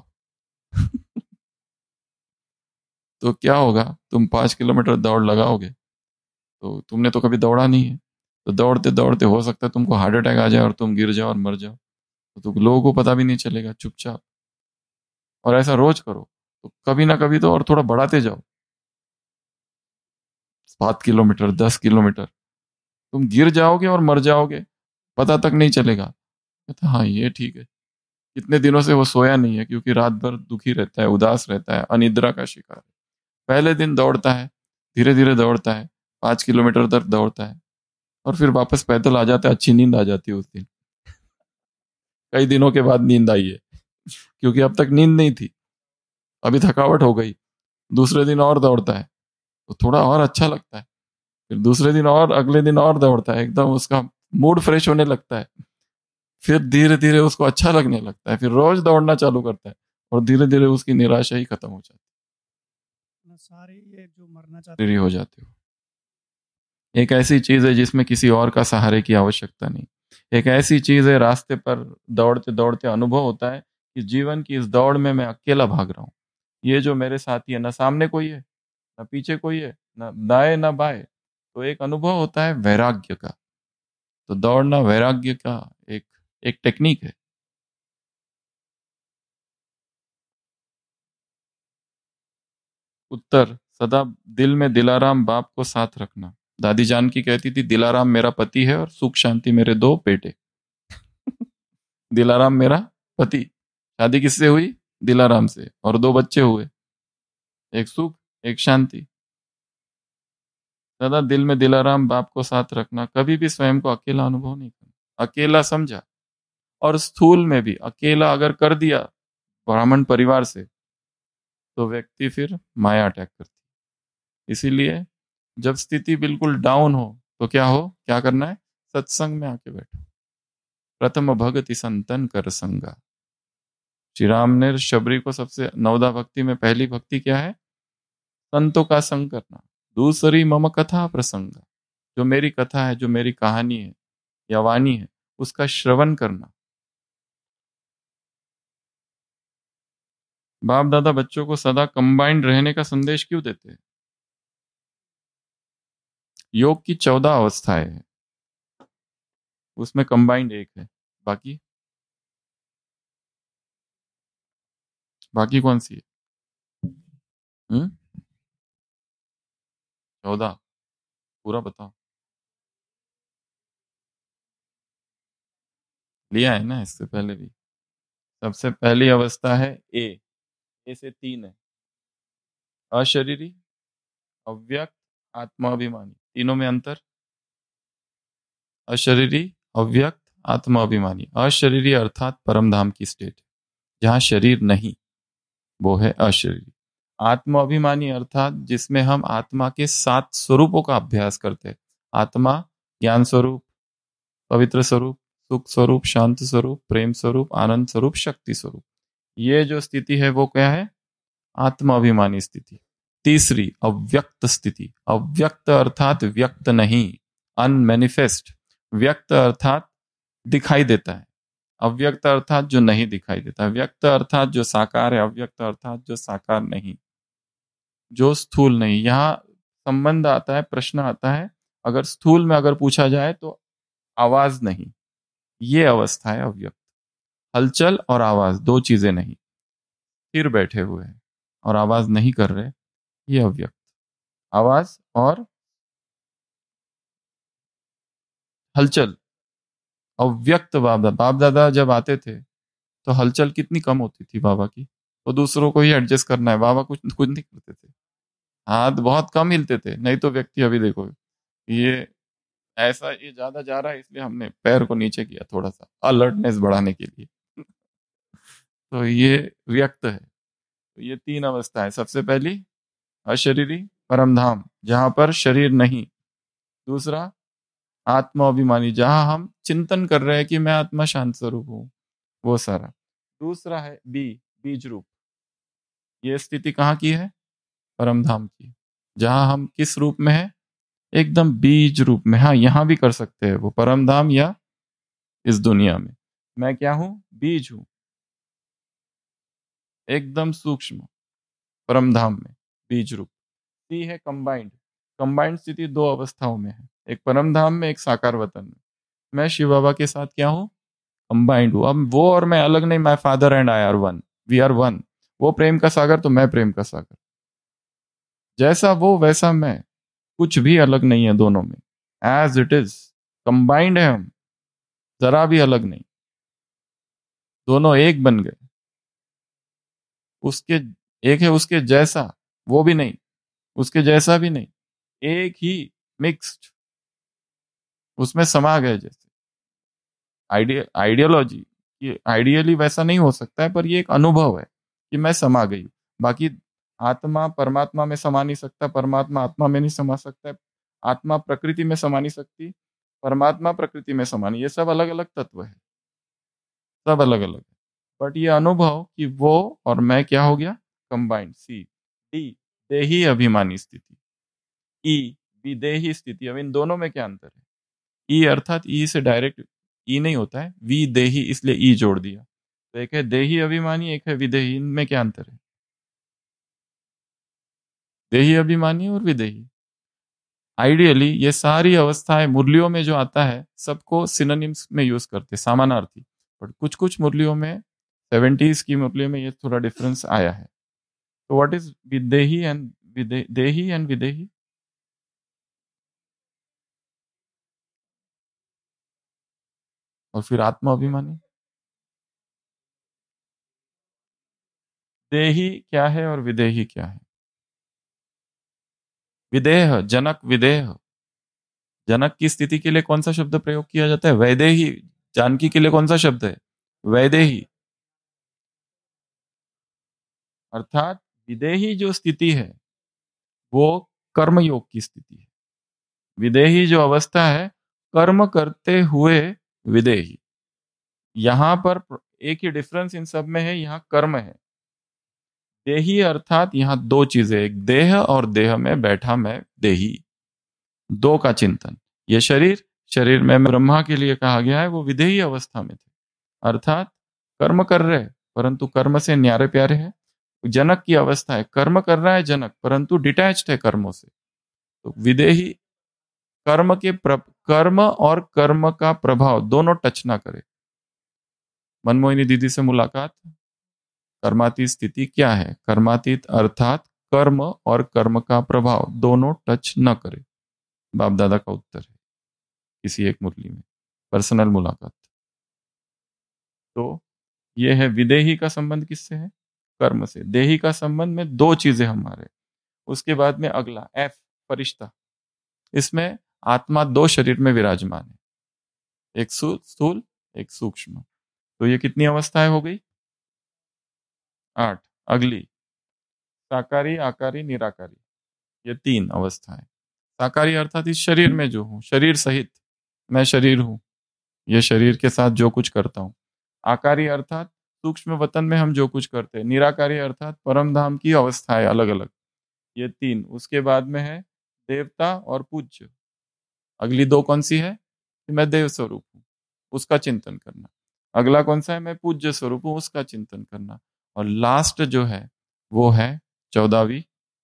तो क्या होगा, तुम पांच किलोमीटर दौड़ लगाओगे तो तुमने तो कभी दौड़ा नहीं है, तो दौड़ते दौड़ते हो सकता है तुमको हार्ट अटैक आ जाए और तुम गिर जाओ और मर जाओ, तो तुम लोगों को पता भी नहीं चलेगा, चुपचाप। और ऐसा रोज करो तो कभी ना कभी तो और थोड़ा बढ़ाते जाओ, सात किलोमीटर, दस किलोमीटर, तुम गिर जाओगे और मर जाओगे, पता तक नहीं चलेगा। कहता हाँ ये ठीक है। कितने दिनों से वो सोया नहीं है क्योंकि रात भर दुखी रहता है, उदास रहता है, अनिद्रा का शिकार है। पहले दिन दौड़ता है, धीरे धीरे दौड़ता है, पांच किलोमीटर तक दौड़ता है और फिर वापस पैदल आ जाता है। अच्छी नींद आ जाती है उस दिन, कई दिनों के बाद नींद आई है क्योंकि अब तक नींद नहीं थी, अभी थकावट हो गई। दूसरे दिन और दौड़ता है तो थोड़ा और अच्छा लगता है, फिर दूसरे दिन और, अगले दिन और दौड़ता है, एकदम उसका मूड फ्रेश होने लगता है, फिर धीरे धीरे उसको अच्छा लगने लगता है, फिर रोज दौड़ना चालू करता है और धीरे धीरे उसकी निराशा ही खत्म हो जाती ना सारे ये जो मरना है, चाहते फ्री हैं हो जाते हो। एक ऐसी चीज है जिसमें किसी और का सहारे की आवश्यकता नहीं। एक ऐसी चीज है, रास्ते पर दौड़ते दौड़ते अनुभव होता है कि जीवन की इस दौड़ में मैं अकेला भाग रहा हूँ। ये जो मेरे साथी है, ना सामने कोई है, ना पीछे कोई है, ना दाएं ना बाएं। तो एक अनुभव होता है वैराग्य का। तो दौड़ना वैराग्य का एक एक टेक्निक है। उत्तर, सदा दिल में दिलाराम बाप को साथ रखना। दादी जानकी कहती थी दिलाराम मेरा पति है और सुख शांति मेरे दो बेटे। दिलाराम मेरा पति, शादी किससे हुई? दिलाराम से, और दो बच्चे हुए, एक सुख एक शांति। सदा दिल में दिलाराम बाप को साथ रखना, कभी भी स्वयं को अकेला अनुभव नहीं करना। अकेला समझा, और स्थूल में भी अकेला अगर कर दिया ब्राह्मण परिवार से तो व्यक्ति फिर माया अटैक करती। इसीलिए जब स्थिति बिल्कुल डाउन हो तो क्या हो, क्या करना है? सत्संग में आके बैठो। प्रथम भगति संतन कर संगा। श्री राम ने शबरी को सबसे, नवदा भक्ति में पहली भक्ति क्या है? संतों का संग करना। दूसरी मम कथा प्रसंग, जो मेरी कथा है, जो मेरी कहानी है या वाणी है, उसका श्रवण करना। बाप दादा बच्चों को सदा कंबाइंड रहने का संदेश क्यों देते हैं? योग की चौदह अवस्थाएं हैं, उसमें कंबाइंड एक है, बाकी बाकी कौन सी है? हम्म चौदह, पूरा बताओ। लिया है ना इससे पहले भी। सबसे पहली अवस्था है ए। ए से तीन है, अशरीरी, अव्यक्त, आत्माभिमानी। तीनों में अंतर। अशरीरी, अव्यक्त, आत्माभिमानी। अशरीरी अर्थात परम धाम की स्टेट, जहां शरीर नहीं, वो है अशरीरी। आत्माभिमानी अर्थात जिसमें हम आत्मा के सात स्वरूपों का अभ्यास करते हैं। आत्मा ज्ञान स्वरूप, पवित्र स्वरूप, सुख स्वरूप, शांत स्वरूप, प्रेम स्वरूप, आनंद स्वरूप, शक्ति स्वरूप। ये जो स्थिति है वो क्या है? आत्माभिमानी स्थिति। तीसरी अव्यक्त स्थिति। अव्यक्त अर्थात व्यक्त नहीं, अनमैनिफेस्ट। व्यक्त अर्थात दिखाई देता है, अव्यक्त अर्थात जो नहीं दिखाई देता। व्यक्त अर्थात जो साकार है, अव्यक्त अर्थात जो साकार नहीं, जो स्थूल नहीं। यहां संबंध आता है, प्रश्न आता है, अगर स्थूल में अगर पूछा जाए तो आवाज नहीं, ये अवस्था है अव्यक्त। हलचल और आवाज दो चीजें नहीं, फिर बैठे हुए हैं और आवाज नहीं कर रहे, ये अव्यक्त। आवाज और हलचल अव्यक्त। बाबा बाप दादा जब आते थे तो हलचल कितनी कम होती थी बाबा की, तो दूसरों को ही एडजस्ट करना है, बाबा कुछ कुछ नहीं करते थे, हाथ बहुत कम हिलते थे। नहीं तो व्यक्ति, अभी देखो ये ऐसा, ये ज्यादा जा रहा है इसलिए हमने पैर को नीचे किया थोड़ा सा अलर्टनेस बढ़ाने के लिए। तो ये व्यक्त है। तो ये तीन अवस्था है। सबसे पहली अशरीरी परमधाम, जहां पर शरीर नहीं। दूसरा आत्मा अभिमानी, जहां हम चिंतन कर रहे हैं कि मैं आत्मा शांत स्वरूप हूं, वो सारा। दूसरा है बी, बीज रूप। ये स्थिति कहाँ की है? परम धाम की, जहां हम किस रूप में है? एकदम बीज रूप में। हाँ, यहां भी कर सकते हैं वो, परम धाम या इस दुनिया में। मैं क्या हूं? बीज हूं, एकदम सूक्ष्म परम धाम में, बीज रूप। सी है कंबाइंड। कंबाइंड स्थिति दो अवस्थाओं में है, एक परम धाम में, एक साकार वतन में। मैं शिव बाबा के साथ क्या हूं? कंबाइंड हूं। अब वो और मैं अलग नहीं, my father and I are one, we are one. वो प्रेम का सागर तो मैं प्रेम का सागर, जैसा वो वैसा मैं, कुछ भी अलग नहीं है दोनों में, एज इट इज कंबाइंड है हम, जरा भी अलग नहीं, दोनों एक बन गए। उसके एक है उसके जैसा, वो भी नहीं, उसके जैसा भी नहीं, एक ही मिक्स्ड, उसमें समा गए। जैसे आइडिया आइडियोलॉजी, ये आइडियली वैसा नहीं हो सकता है, पर ये एक अनुभव है कि मैं समा गई। बाकी आत्मा परमात्मा में समा नहीं सकता, परमात्मा आत्मा में नहीं समा सकता, आत्मा प्रकृति में समा नहीं सकती, परमात्मा प्रकृति में समा नहीं। ये सब अलग अलग तत्व है, सब अलग अलग है। बट ये अनुभव कि वो और मैं क्या हो गया? कंबाइंड। सी डी, देही अभिमानी स्थिति। ई, विदेही स्थिति। अब इन दोनों में क्या अंतर है? ई अर्थात ई से डायरेक्ट ई नहीं होता है, वी देही, इसलिए ई जोड़ दिया। तो एक है देही अभिमानी, एक है विदेही। इनमें क्या अंतर है? देही अभिमानी और विदेही। आइडियली ये सारी अवस्थाएं मुरलियों में जो आता है, सबको सिनोनिम्स में यूज करते, समानार्थी। बट कुछ कुछ मुरलियों में, सेवेंटीज की मुरलियों में ये थोड़ा डिफरेंस आया है। तो व्हाट इज विदेही एंड विदे देही एंड विदेही? और फिर आत्मा अभिमानी। देही क्या है और विदेही क्या है? विदेह, जनक विदेह। जनक की स्थिति के लिए कौन सा शब्द प्रयोग किया जाता है? वैदेही। जानकी के लिए कौन सा शब्द है? वैदेही। अर्थात विदेही जो स्थिति है वो कर्मयोग की स्थिति है। विदेही जो अवस्था है, कर्म करते हुए विदेही। यहां पर एक ही डिफरेंस इन सब में है, यहां कर्म है। देही अर्थात यहां दो चीजें, एक देह और देह में बैठा मैं देही, दो का चिंतन। ये शरीर, शरीर में ब्रह्मा के लिए कहा गया है, वो विदेही अवस्था में थे, अर्थात कर्म कर रहे परंतु कर्म से न्यारे प्यारे है। जनक की अवस्था है, कर्म कर रहा है जनक परंतु डिटैच्ड है कर्मों से। तो विदेही कर्म के प्र, कर्म और कर्म का प्रभाव दोनों टच ना करे। मनमोहिनी दीदी से मुलाकात, कर्मातीत स्थिति क्या है? कर्मातीत अर्थात कर्म और कर्म का प्रभाव दोनों टच न करे। बाप दादा का उत्तर है किसी एक मुरली में, पर्सनल मुलाकात। तो ये है विदेही का संबंध किससे है? कर्म से। देही का संबंध में दो चीजें हमारे। उसके बाद में अगला एफ, फरिश्ता। इसमें आत्मा दो शरीर में विराजमान है, एक स्थूल एक सूक्ष्म। तो ये कितनी अवस्थाएं हो गई? आठ। अगली साकारी, आकारी, निराकारी, ये तीन अवस्थाएं। साकारी अर्थात इस शरीर में जो हूं, शरीर सहित मैं शरीर हूं, ये शरीर के साथ जो कुछ करता हूं। आकारी अर्थात सूक्ष्म वतन में हम जो कुछ करते हैं। निराकारी अर्थात परम धाम की अवस्थाएं अलग अलग, ये तीन। उसके बाद में है देवता और पूज्य। अगली दो कौन सी है? कि मैं देव स्वरूप हूं, उसका चिंतन करना। अगला कौन सा है? मैं पूज्य स्वरूप हूं, उसका चिंतन करना। और लास्ट जो है वो है चौदहवीं,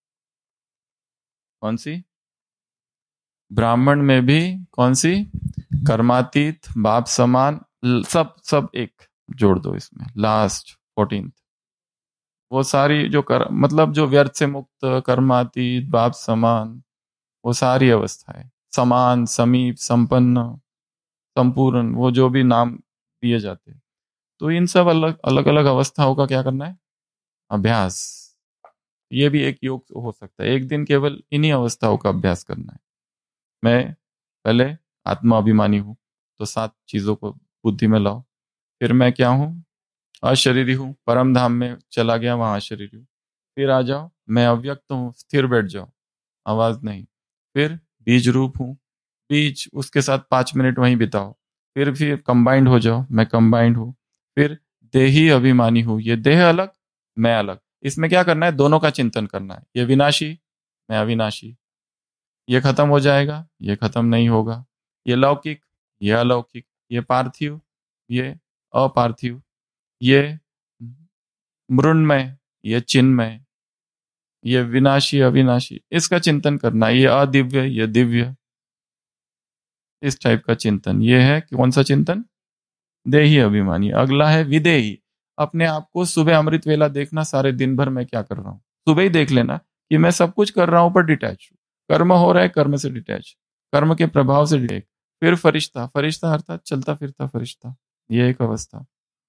कौन सी? ब्राह्मण में भी कौन सी? कर्मातीत, बाप समान, सब सब एक जोड़ दो इसमें, लास्ट फोर्टीन। वो सारी जो कर मतलब जो व्यर्थ से मुक्त, कर्मातीत, बाप समान, वो सारी अवस्थाएं, समान, समीप, संपन्न, संपूर्ण, वो जो भी नाम दिए जाते हैं। तो इन सब अलग अलग अलग अवस्थाओं का क्या करना है? अभ्यास। ये भी एक योग हो सकता है, एक दिन केवल इन्हीं अवस्थाओं का अभ्यास करना है। मैं पहले आत्मा अभिमानी हूं, तो सात चीजों को बुद्धि में लाओ। फिर मैं क्या हूं? अशरीरी हूं, परम धाम में चला गया, वहां अशरीरी हूं। फिर आ जाओ, मैं अव्यक्त हूं, स्थिर बैठ जाओ, आवाज नहीं। फिर बीज रूप हूं, बीज, उसके साथ पांच मिनट वहीं बिताओ। फिर फिर कंबाइंड हो जाओ, मैं कंबाइंड हूं। फिर देही अभिमानी हूं। ये देह अलग, मैं अलग। इसमें क्या करना है? दोनों का चिंतन करना है। ये विनाशी, मैं अविनाशी। ये खत्म हो जाएगा, ये खत्म नहीं होगा। ये लौकिक, ये अलौकिक। ये पार्थिव, ये अपार्थिव। ये मृण्मय, ये चिन्मय। ये विनाशी, अविनाशी। इसका चिंतन करना। ये अदिव्य, ये दिव्य। इस टाइप का चिंतन। ये है कौन सा चिंतन? देही अभिमानी। अगला है विदेही। अपने आप को सुबह अमृत वेला देखना, सारे दिन भर मैं क्या कर रहा हूं। सुबह ही देख लेना कि मैं सब कुछ कर रहा हूं पर डिटैच हूं। कर्म हो रहा है, कर्म से डिटैच, कर्म के प्रभाव से डिटैच। फिर फरिश्ता, फरिश्ता अर्थात चलता फिरता फरिश्ता। ये एक अवस्था।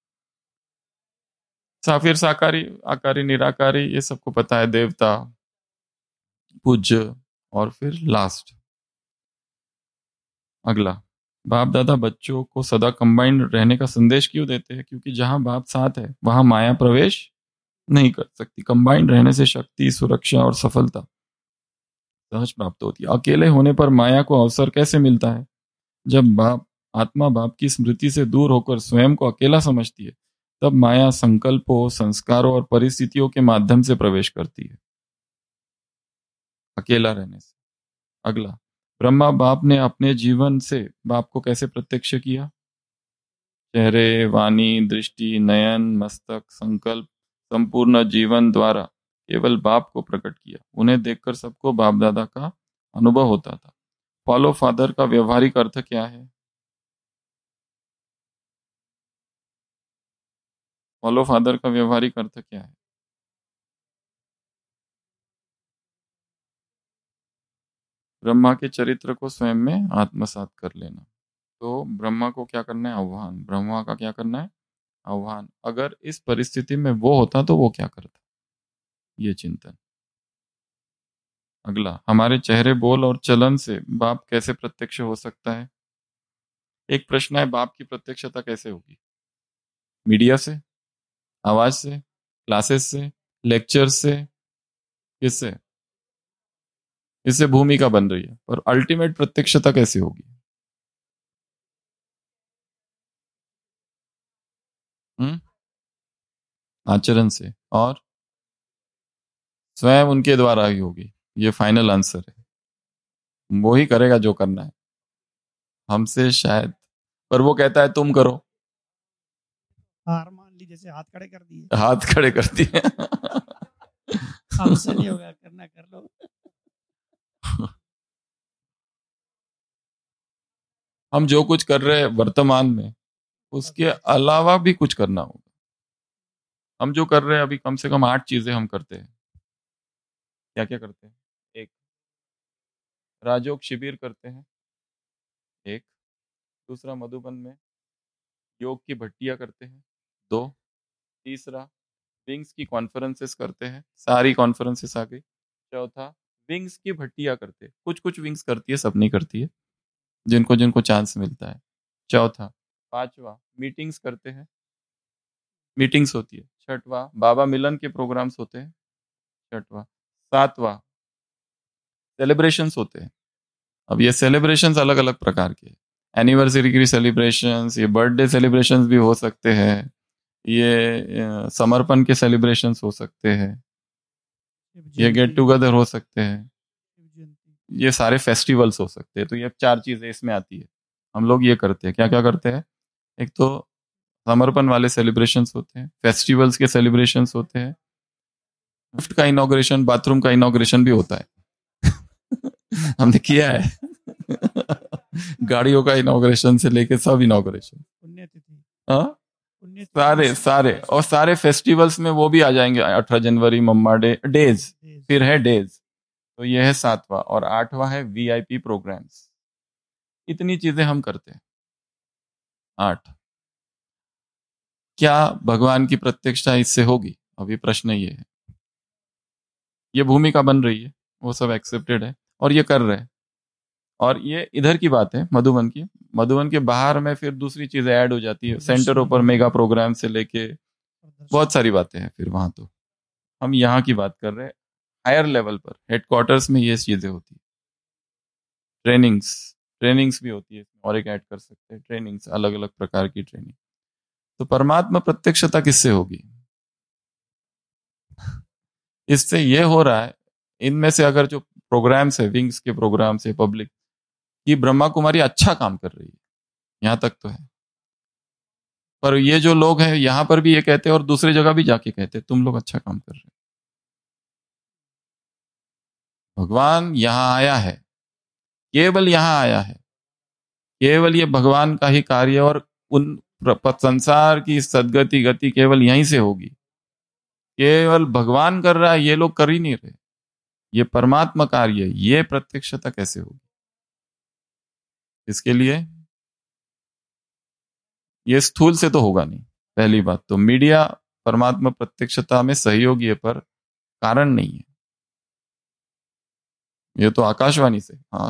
सा फिर साकारी, आकारी, निराकारी, ये सबको पता है। देवता, पूज्य, और फिर लास्ट अगला। बाप दादा बच्चों को सदा कंबाइंड रहने का संदेश क्यों देते हैं? क्योंकि जहां बाप साथ है वहां माया प्रवेश नहीं कर सकती। कंबाइंड रहने से शक्ति, सुरक्षा और सफलता सहज प्राप्त होती है। अकेले होने पर माया को अवसर कैसे मिलता है? जब बाप आत्मा बाप की स्मृति से दूर होकर स्वयं को अकेला समझती है, तब माया संकल्पों, संस्कारों और परिस्थितियों के माध्यम से प्रवेश करती है, अकेला रहने से। अगला, ब्रह्मा बाप ने अपने जीवन से बाप को कैसे प्रत्यक्ष किया? चेहरे, वाणी, दृष्टि, नयन, मस्तक, संकल्प, संपूर्ण जीवन द्वारा केवल बाप को प्रकट किया। उन्हें देखकर सबको बाप दादा का अनुभव होता था। फॉलो फादर का व्यवहारिक अर्थ क्या है? फॉलो फादर का व्यवहारिक अर्थ क्या है? ब्रह्मा के चरित्र को स्वयं में आत्मसात कर लेना। तो ब्रह्मा को क्या करना है? आह्वान। ब्रह्मा का क्या करना है? आह्वान। अगर इस परिस्थिति में वो होता तो वो क्या करता? ये चिंतन। अगला, हमारे चेहरे, बोल और चलन से बाप कैसे प्रत्यक्ष हो सकता है? एक प्रश्न है, बाप की प्रत्यक्षता कैसे होगी? मीडिया से, आवाज से, क्लासेस से, लेक्चर से, किससे? इससे भूमिका बन रही है, पर अल्टीमेट प्रत्यक्षता कैसे होगी? हम्म आचरण से, और स्वयं उनके द्वारा ही होगी। ये फाइनल आंसर है। वो ही करेगा जो करना है, हमसे शायद, पर वो कहता है तुम करो। हार मान ली, जैसे हाथ खड़े कर दिए। हाथ खड़े करती है। हमसे नहीं होगा, करना कर लो। हम जो कुछ कर रहे हैं वर्तमान में, उसके अलावा भी कुछ करना होगा। हम जो कर रहे हैं अभी, कम से कम आठ चीजें हम करते हैं। क्या क्या करते हैं? एक, राजयोग शिविर करते हैं। एक, दूसरा, मधुबन में योग की भट्टियां करते हैं। दो, तीसरा, विंग्स की कॉन्फ्रेंसेस करते हैं। सारी कॉन्फ्रेंसेस आ गई। चौथा, विंग्स की भट्टियां करते हैं। कुछ कुछ विंग्स करती है, सब नहीं करती है, जिनको जिनको चांस मिलता है। चौथा। पांचवा, मीटिंग्स करते हैं, मीटिंग्स होती है। छठवा, बाबा मिलन के प्रोग्राम्स होते हैं। छठवा। सातवा, सेलिब्रेशंस होते हैं। अब ये सेलिब्रेशंस अलग अलग प्रकार के, एनिवर्सरी की सेलिब्रेशंस, ये बर्थडे सेलिब्रेशंस भी हो सकते हैं, ये अ, समर्पण के सेलिब्रेशंस हो सकते हैं, ये गेट टुगेदर हो सकते हैं, ये सारे फेस्टिवल्स हो सकते हैं। तो ये चार चीजें इसमें आती है। हम लोग ये करते हैं। क्या क्या करते हैं? एक तो समर्पण वाले सेलिब्रेशंस होते हैं, फेस्टिवल्स के सेलिब्रेशंस होते हैं, लिफ्ट का इनॉग्रेशन, बाथरूम का इनॉग्रेशन भी होता है। हमने किया है। गाड़ियों का इनॉग्रेशन से लेके सब इनॉग्रेशन, पुण्यतिथि, हाँ, पुण्यतिथि सारे सारे और सारे फेस्टिवल्स में वो भी आ जाएंगे। अठारह जनवरी, मम्मा डे, डेज, फिर है डेज। तो ये है सातवां। और आठवां है वीआईपी प्रोग्राम्स। इतनी चीजें हम करते हैं, आठ। क्या भगवान की प्रत्यक्षता इससे होगी? अभी प्रश्न ये है। ये भूमिका बन रही है, वो सब एक्सेप्टेड है और ये कर रहे हैं। और ये इधर की बात है, मधुबन की। मधुबन के बाहर में फिर दूसरी चीजें ऐड हो जाती है, सेंटरों पर मेगा प्रोग्राम से लेके बहुत सारी बातें हैं फिर वहां। तो हम यहाँ की बात कर रहे हैं हायर लेवल पर, हेडक्वार्टर्स में ये चीजें होती है। ट्रेनिंग्स, ट्रेनिंग्स भी होती है, और एक ऐड कर सकते हैं, ट्रेनिंग्स, अलग अलग प्रकार की ट्रेनिंग। तो परमात्मा प्रत्यक्षता किससे होगी? इससे ये हो रहा है, इनमें से अगर जो प्रोग्राम्स है, विंग्स के प्रोग्राम्स है, पब्लिक की, ब्रह्मा कुमारी अच्छा काम कर रही है, यहां तक तो है। पर ये जो लोग हैं यहां पर भी ये कहते हैं और दूसरी जगह भी जाके कहते हैं तुम लोग अच्छा काम कर रहे हो। भगवान यहां आया है, केवल यहां आया है, केवल ये भगवान का ही कार्य, और उन संसार की सदगति गति केवल यहीं से होगी। केवल भगवान कर रहा है, ये लोग कर ही नहीं रहे, ये परमात्मा कार्य है, ये प्रत्यक्षता कैसे होगी? इसके लिए ये स्थूल से तो होगा नहीं। पहली बात तो मीडिया परमात्मा प्रत्यक्षता में सहयोगी है, पर कारण नहीं है। ये तो आकाशवाणी से, हाँ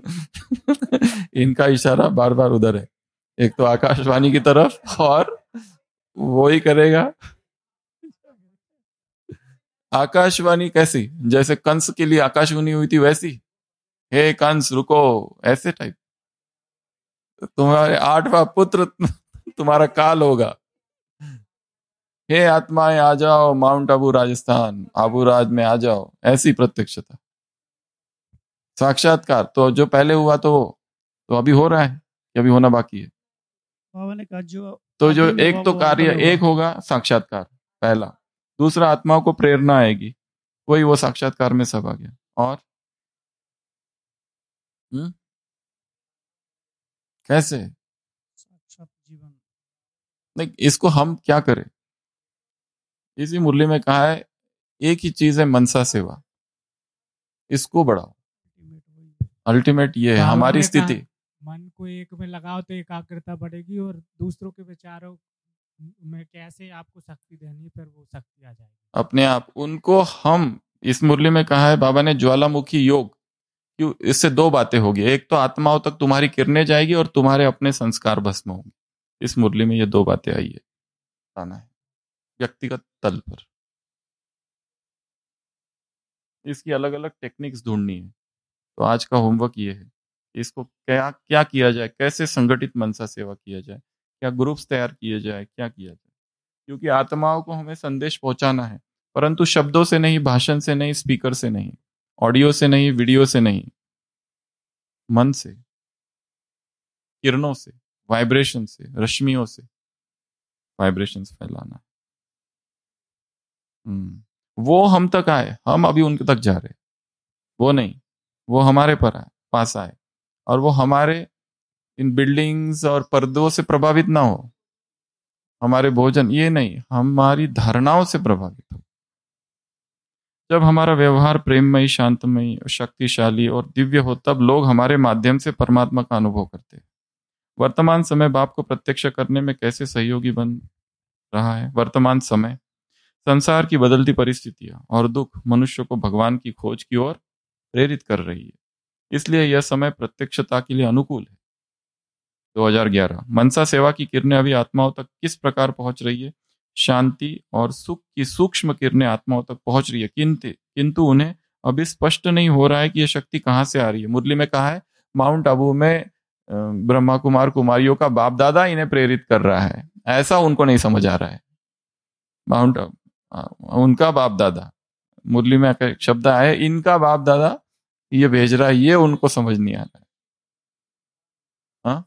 इनका इशारा बार बार उधर है, एक तो आकाशवाणी की तरफ, और वो ही करेगा। आकाशवाणी कैसी? जैसे कंस के लिए आकाशवाणी हुई थी वैसी, हे कंस रुको, ऐसे टाइप। तुम्हारे आठवां पुत्र तुम्हारा काल होगा, हे आत्माएं आ जाओ माउंट आबू राजस्थान, आबू राज में आ जाओ, ऐसी प्रत्यक्षता, साक्षात्कार। तो जो पहले हुआ तो तो अभी हो रहा है कि अभी होना बाकी है? बाबा ने कहा जो तो जो आदि में एक हुआ तो वो कार्य अंत में एक हुआ। होगा साक्षात्कार पहला, दूसरा आत्माओं को प्रेरणा आएगी, वही वो साक्षात्कार में सब आ गया। और हम्म कैसे? साक्षात जीवन। नहीं, इसको हम क्या करें? इसी मुरली में कहा है एक ही चीज है, मनसा सेवा, इसको बढ़ाओ। Ultimate वही है। अल्टीमेट ये है बाबा हमारी ने कहा, स्थिति। मन को एक में लगाओ तो एकाग्रता बढ़ेगी, और दूसरों के विचारों में कैसे आपको शक्ति देनी, फिर वो शक्ति आ जाएगी अपने आप उनको हम, इस मुरली में कहा है बाबा ने ज्वालामुखी योग, क्यों? इससे दो बातें होगी, एक तो आत्माओं तक तुम्हारी किरणें जाएगी और तुम्हारे अपने संस्कार भस्म होंगे। इस मुरली में ये दो बातें आई है, आना है व्यक्तिगत तल पर। इसकी अलग अलग टेक्निक्स ढूंढनी है। तो आज का होमवर्क ये है, इसको क्या क्या किया जाए, कैसे संगठित मनसा सेवा किया जाए, क्या ग्रुप्स तैयार किए जाए, क्या किया जाए? क्योंकि आत्माओं को हमें संदेश पहुंचाना है, परंतु शब्दों से नहीं, भाषण से नहीं, स्पीकर से नहीं, ऑडियो से नहीं, वीडियो से नहीं, मन से, किरणों से, वाइब्रेशन से, रश्मियों से वाइब्रेशन फैलाना है। हम्म वो हम तक आए, हम अभी उनके तक जा रहे, वो नहीं, वो हमारे पर आए, पास आए, और वो हमारे इन बिल्डिंग्स और पर्दों से प्रभावित ना हो, हमारे भोजन ये नहीं, हमारी धारणाओं से प्रभावित हो। जब हमारा व्यवहार प्रेममयी, शांतमयी, शक्तिशाली और दिव्य हो, तब लोग हमारे माध्यम से परमात्मा का अनुभव करते हैं। वर्तमान समय बाप को प्रत्यक्ष करने में कैसे सहयोगी बन रहा है? वर्तमान समय संसार की बदलती परिस्थितियां और दुख मनुष्य को भगवान की खोज की ओर प्रेरित कर रही है, इसलिए यह समय प्रत्यक्षता के लिए अनुकूल है। दो हज़ार ग्यारह मनसा सेवा की किरणें अभी आत्माओं तक किस प्रकार पहुंच रही है? शांति और सुख की सूक्ष्म किरणें आत्माओं तक पहुंच रही है, किंतु किंतु उन्हें अभी स्पष्ट नहीं हो रहा है कि यह शक्ति कहां से आ रही है। मुरली में कहा है माउंट आबू में ब्रह्मा कुमार कुमारियों का बाप दादा इन्हें प्रेरित कर रहा है, ऐसा उनको नहीं समझ आ रहा है। माउंट उनका बाप दादा, मुरली में एक शब्द आया इनका बाप दादा ये भेज रहा है, ये उनको समझ नहीं आ रहा है। हाँ,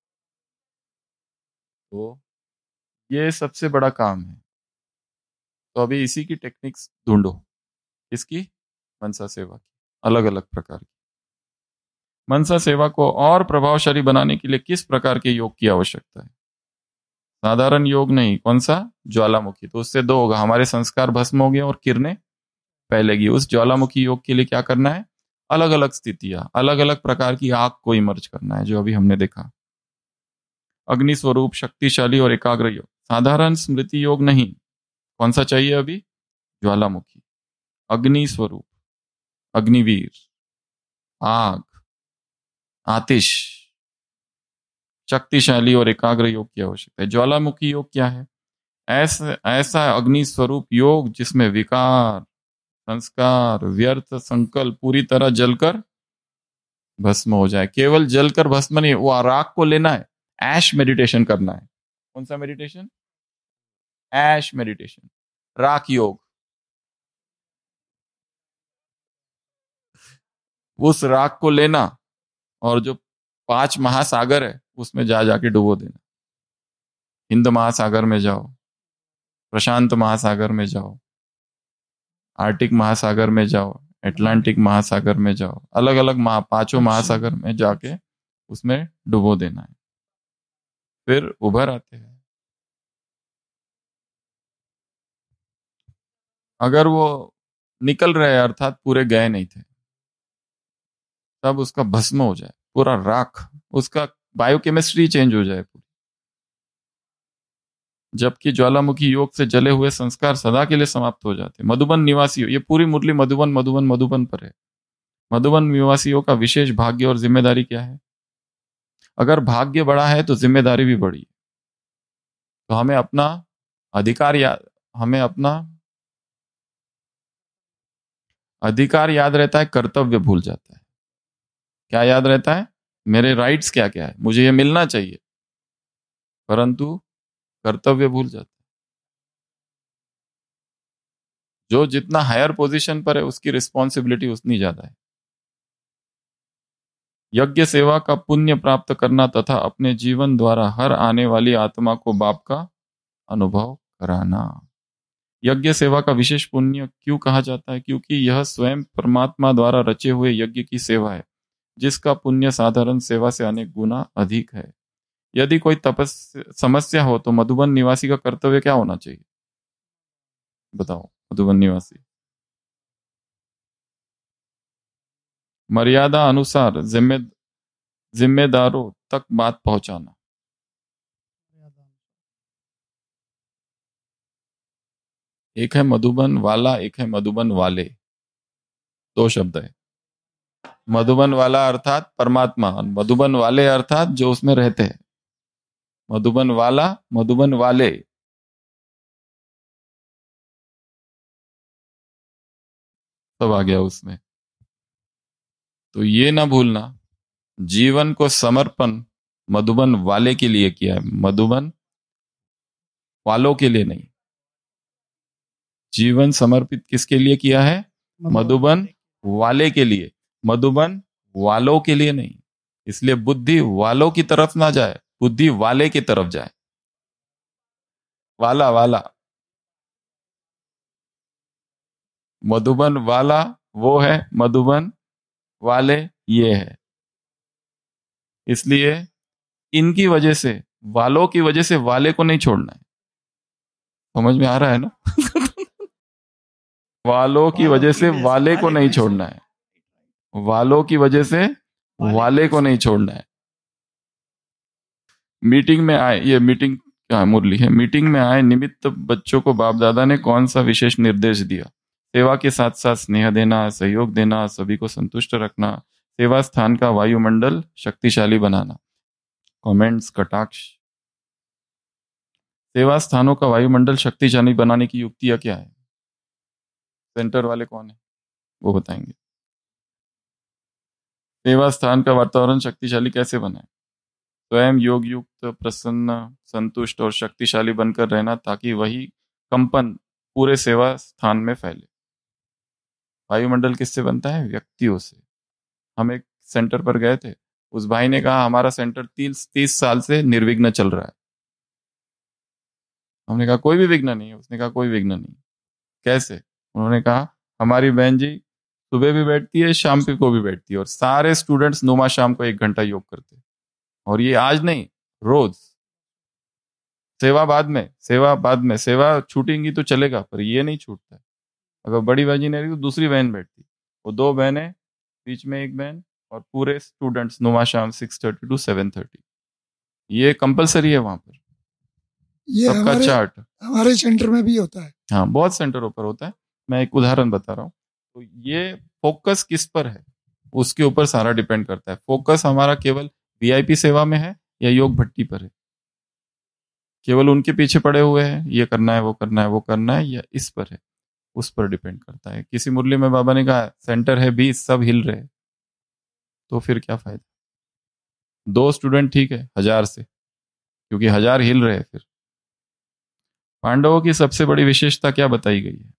तो ये सबसे बड़ा काम है। तो अभी इसी की टेक्निक्स ढूंढो, इसकी मनसा सेवा की, अलग अलग प्रकार की। मनसा सेवा को और प्रभावशाली बनाने के लिए किस प्रकार के योग की आवश्यकता है? साधारण योग नहीं, कौन सा? ज्वालामुखी। तो उससे दो होगा, हमारे संस्कार भस्म हो गए और किरणें फैलेगी। उस ज्वालामुखी योग के लिए क्या करना है? अलग अलग स्थितियां, अलग अलग प्रकार की आग को इमर्ज करना है, जो अभी हमने देखा। अग्नि स्वरूप, शक्तिशाली और एकाग्र योग, साधारण स्मृति योग नहीं। कौन सा चाहिए अभी? ज्वालामुखी, अग्नि स्वरूप, अग्निवीर, आग, आतिश, शक्तिशाली और एकाग्र योग की आवश्यकता है। ज्वालामुखी योग क्या है? ऐसा ऐसा अग्नि स्वरूप योग जिसमें विकार, संस्कार, व्यर्थ संकल्प पूरी तरह जलकर भस्म हो जाए। केवल जलकर भस्म नहीं, वो राख को लेना है, ऐश मेडिटेशन करना है। कौन सा मेडिटेशन? ऐश मेडिटेशन, राख योग। उस राख को लेना और जो पांच महासागर है उसमें जा जाके डुबो देना। हिंद महासागर में जाओ, प्रशांत महासागर में जाओ, आर्टिक महासागर में जाओ, अटलांटिक महासागर में जाओ, अलग अलग महा पांचों महासागर में जाके उसमें डुबो देना है, फिर उभर आते हैं। अगर वो निकल रहे अर्थात पूरे गए नहीं थे, तब उसका भस्म हो जाए, पूरा राख, उसका बायोकेमिस्ट्री चेंज हो जाए पूरी। जबकि ज्वालामुखी योग से जले हुए संस्कार सदा के लिए समाप्त हो जाते। मधुबन निवासियों, ये पूरी मुरली मधुबन मधुबन मधुबन पर है। मधुबन निवासियों का विशेष भाग्य और जिम्मेदारी क्या है? अगर भाग्य बड़ा है तो जिम्मेदारी भी बड़ी है। तो हमें अपना अधिकार याद हमें अपना अधिकार याद रहता है, कर्तव्य भूल जाता है। क्या याद रहता है? मेरे राइट्स क्या क्या है, मुझे ये मिलना चाहिए, परंतु कर्तव्य भूल जाता है। जो जितना हायर पोजीशन पर है उसकी रिस्पॉन्सिबिलिटी उतनी ज्यादा है। यज्ञ सेवा का पुण्य प्राप्त करना तथा अपने जीवन द्वारा हर आने वाली आत्मा को बाप का अनुभव कराना। यज्ञ सेवा का विशेष पुण्य क्यों कहा जाता है? क्योंकि यह स्वयं परमात्मा द्वारा रचे हुए यज्ञ की सेवा है, जिसका पुण्य साधारण सेवा से अनेक गुना अधिक है। यदि कोई तपस्या समस्या हो तो मधुबन निवासी का कर्तव्य क्या होना चाहिए? बताओ। मधुबन निवासी मर्यादा अनुसार जिम्मे जिम्मेदारों तक बात पहुंचाना। एक है मधुबन वाला, एक है मधुबन वाले, दो शब्द है। मधुबन वाला अर्थात परमात्मा, मधुबन वाले अर्थात जो उसमें रहते हैं। मधुबन वाला, मधुबन वाले। सब आ गया उसमें। तो ये ना भूलना, जीवन को समर्पण मधुबन वाले के लिए किया है, मधुबन वालों के लिए नहीं। जीवन समर्पित किसके लिए किया है? मधुबन वाले के लिए, मधुबन वालों के लिए नहीं। इसलिए बुद्धि वालों की तरफ ना जाए, बुद्धि वाले की तरफ जाए। वाला वाला मधुबन वाला वो है, मधुबन वाले ये है। इसलिए इनकी वजह से, वालों की वजह से वाले को नहीं छोड़ना है। समझ में आ रहा है ना? वालों की वजह से वाले को नहीं छोड़ना है, वालों की वजह से वाले को नहीं छोड़ना है। मीटिंग में आए, ये मीटिंग क्या मुरली है, मीटिंग में आए निमित्त बच्चों को बाप दादा ने कौन सा विशेष निर्देश दिया? सेवा के साथ साथ स्नेह देना, सहयोग देना, सभी को संतुष्ट रखना, सेवा स्थान का वायुमंडल शक्तिशाली बनाना। कमेंट्स, कटाक्ष। सेवा स्थानों का वायुमंडल शक्तिशाली बनाने की युक्तियां क्या है? सेंटर वाले कौन है वो बताएंगे। सेवा स्थान का वातावरण शक्तिशाली कैसे बनाए? स्वयं योग युक्त, प्रसन्न, संतुष्ट और शक्तिशाली बनकर रहना, ताकि वही कंपन पूरे सेवा स्थान में फैले। वायुमंडल किससे बनता है? व्यक्तियों से। हम एक सेंटर पर गए थे, उस भाई ने कहा हमारा सेंटर तीस तीस साल से निर्विघ्न चल रहा है। हमने कहा कोई भी विघ्न नहीं है। उसने कहा कोई विघ्न नहीं। कैसे? उन्होंने कहा हमारी बहन जी सुबह भी बैठती है, शाम को भी बैठती है, और सारे स्टूडेंट्स नुमा शाम को एक घंटा योग करते हैं। और ये आज नहीं, रोज। सेवा बाद में, सेवा बाद में, सेवा छूटेंगी तो चलेगा, पर ये नहीं छूटता है। अगर बड़ी बहन जी नहीं रही तो दूसरी बहन बैठती, वो दो बहनें, बीच में एक बहन, और पूरे स्टूडेंट्स नुमा शाम six thirty to seven thirty. ये कंपलसरी है वहां पर, ये सबका हमारे चार्ट। हमारे सेंटर में भी होता है। हाँ, बहुत सेंटरों पर होता है। मैं एक उदाहरण बता रहा हूँ। तो ये फोकस किस पर है उसके ऊपर सारा डिपेंड करता है। फोकस हमारा केवल वीआईपी सेवा में है या योग भट्टी पर है? केवल उनके पीछे पड़े हुए हैं, ये करना है, वो करना है, वो करना है, या इस पर है? उस पर डिपेंड करता है। किसी मुरली में बाबा ने कहा सेंटर है बीस, सब हिल रहे, तो फिर क्या फायदा? दो स्टूडेंट ठीक है हजार से, क्योंकि हजार हिल रहे हैं। फिर पांडवों की सबसे बड़ी विशेषता क्या बताई गई है?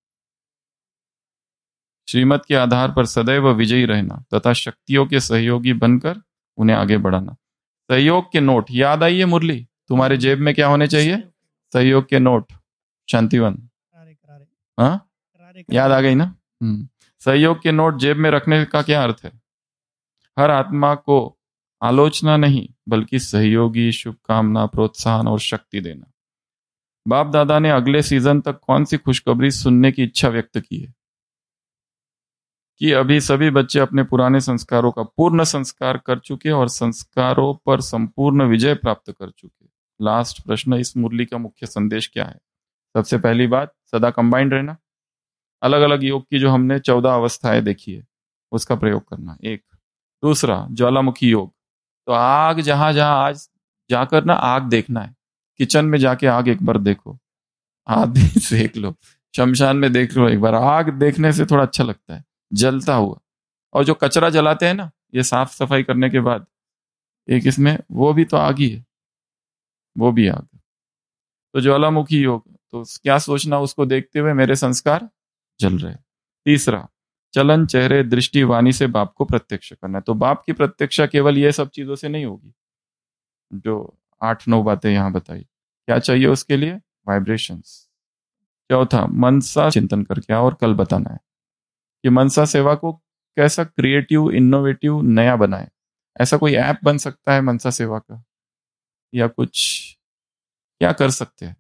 श्रीमत के आधार पर सदैव विजयी रहना तथा शक्तियों के सहयोगी बनकर उन्हें आगे बढ़ाना। सहयोग के नोट याद आइए मुरली, तुम्हारे जेब में क्या होने चाहिए? सहयोग के नोट। शांतिवन, करारे करारे हाँ करारे याद आ गई ना? हम्म सहयोग के नोट जेब में रखने का क्या अर्थ है? हर आत्मा को आलोचना नहीं बल्कि सहयोगी, शुभकामना, प्रोत्साहन और शक्ति देना। बाप दादा ने अगले सीजन तक कौन सी खुशखबरी सुनने की इच्छा व्यक्त की है? कि अभी सभी बच्चे अपने पुराने संस्कारों का पूर्ण संस्कार कर चुके और संस्कारों पर संपूर्ण विजय प्राप्त कर चुके। लास्ट प्रश्न, इस मुरली का मुख्य संदेश क्या है? सबसे पहली बात, सदा कंबाइंड रहना। अलग अलग योग की जो हमने चौदह अवस्थाएं देखी है उसका प्रयोग करना, एक। दूसरा, ज्वालामुखी योग, तो आग जहां जहां आज जाकर ना आग देखना है। किचन में जाके आग एक बार देखो, आग भी देख लो, शमशान में देख लो एक बार। आग देखने से थोड़ा अच्छा लगता है, जलता हुआ। और जो कचरा जलाते हैं ना, ये साफ सफाई करने के बाद एक इसमें, वो भी तो आग ही है, वो भी आग। तो ज्वालामुखी योग, तो क्या सोचना, उसको देखते हुए मेरे संस्कार जल रहे। तीसरा, चलन, चेहरे, दृष्टि, वाणी से बाप को प्रत्यक्ष करना है। तो बाप की प्रत्यक्षा केवल ये सब चीजों से नहीं होगी जो आठ नौ बातें यहां बताई। क्या चाहिए उसके लिए? वाइब्रेशंस। चौथा, मनसा चिंतन करके आओ और कल बताना है कि मनसा सेवा को कैसा क्रिएटिव, इनोवेटिव, नया बनाए। ऐसा कोई ऐप बन सकता है मनसा सेवा का, या कुछ क्या कर सकते हैं?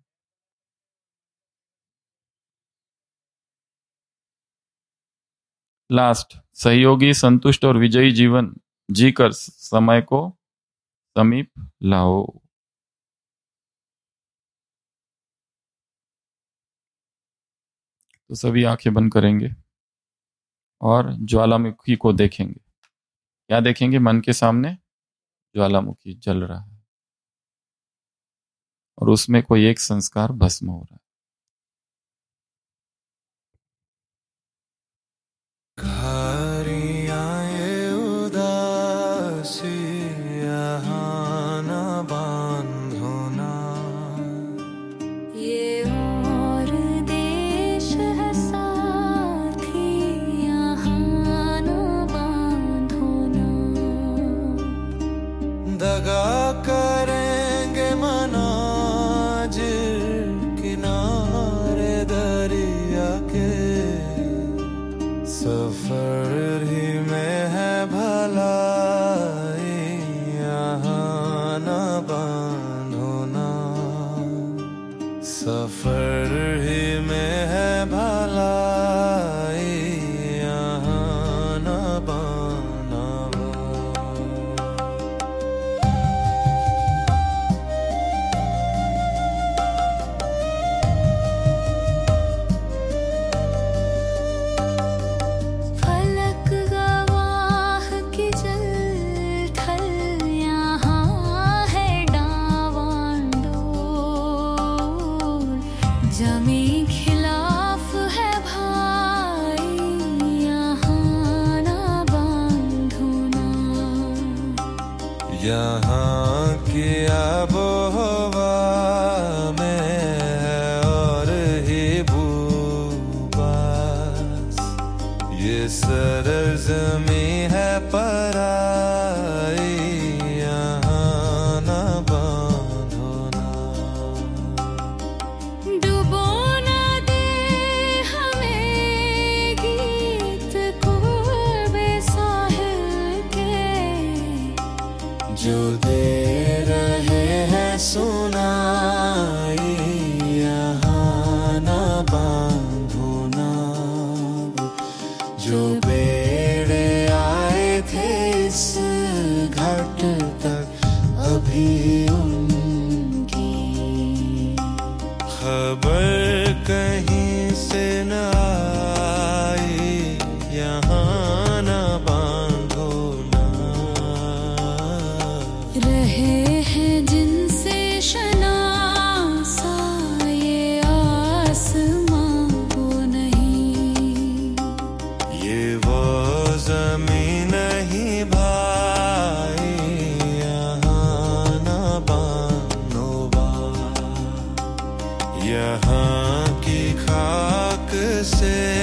लास्ट, सहयोगी, संतुष्ट और विजयी जीवन जीकर समय को समीप लाओ। तो सभी आंखें बंद करेंगे और ज्वालामुखी को देखेंगे। क्या देखेंगे? मन के सामने ज्वालामुखी जल रहा है और उसमें कोई एक संस्कार भस्म हो रहा है। जो बेड़े से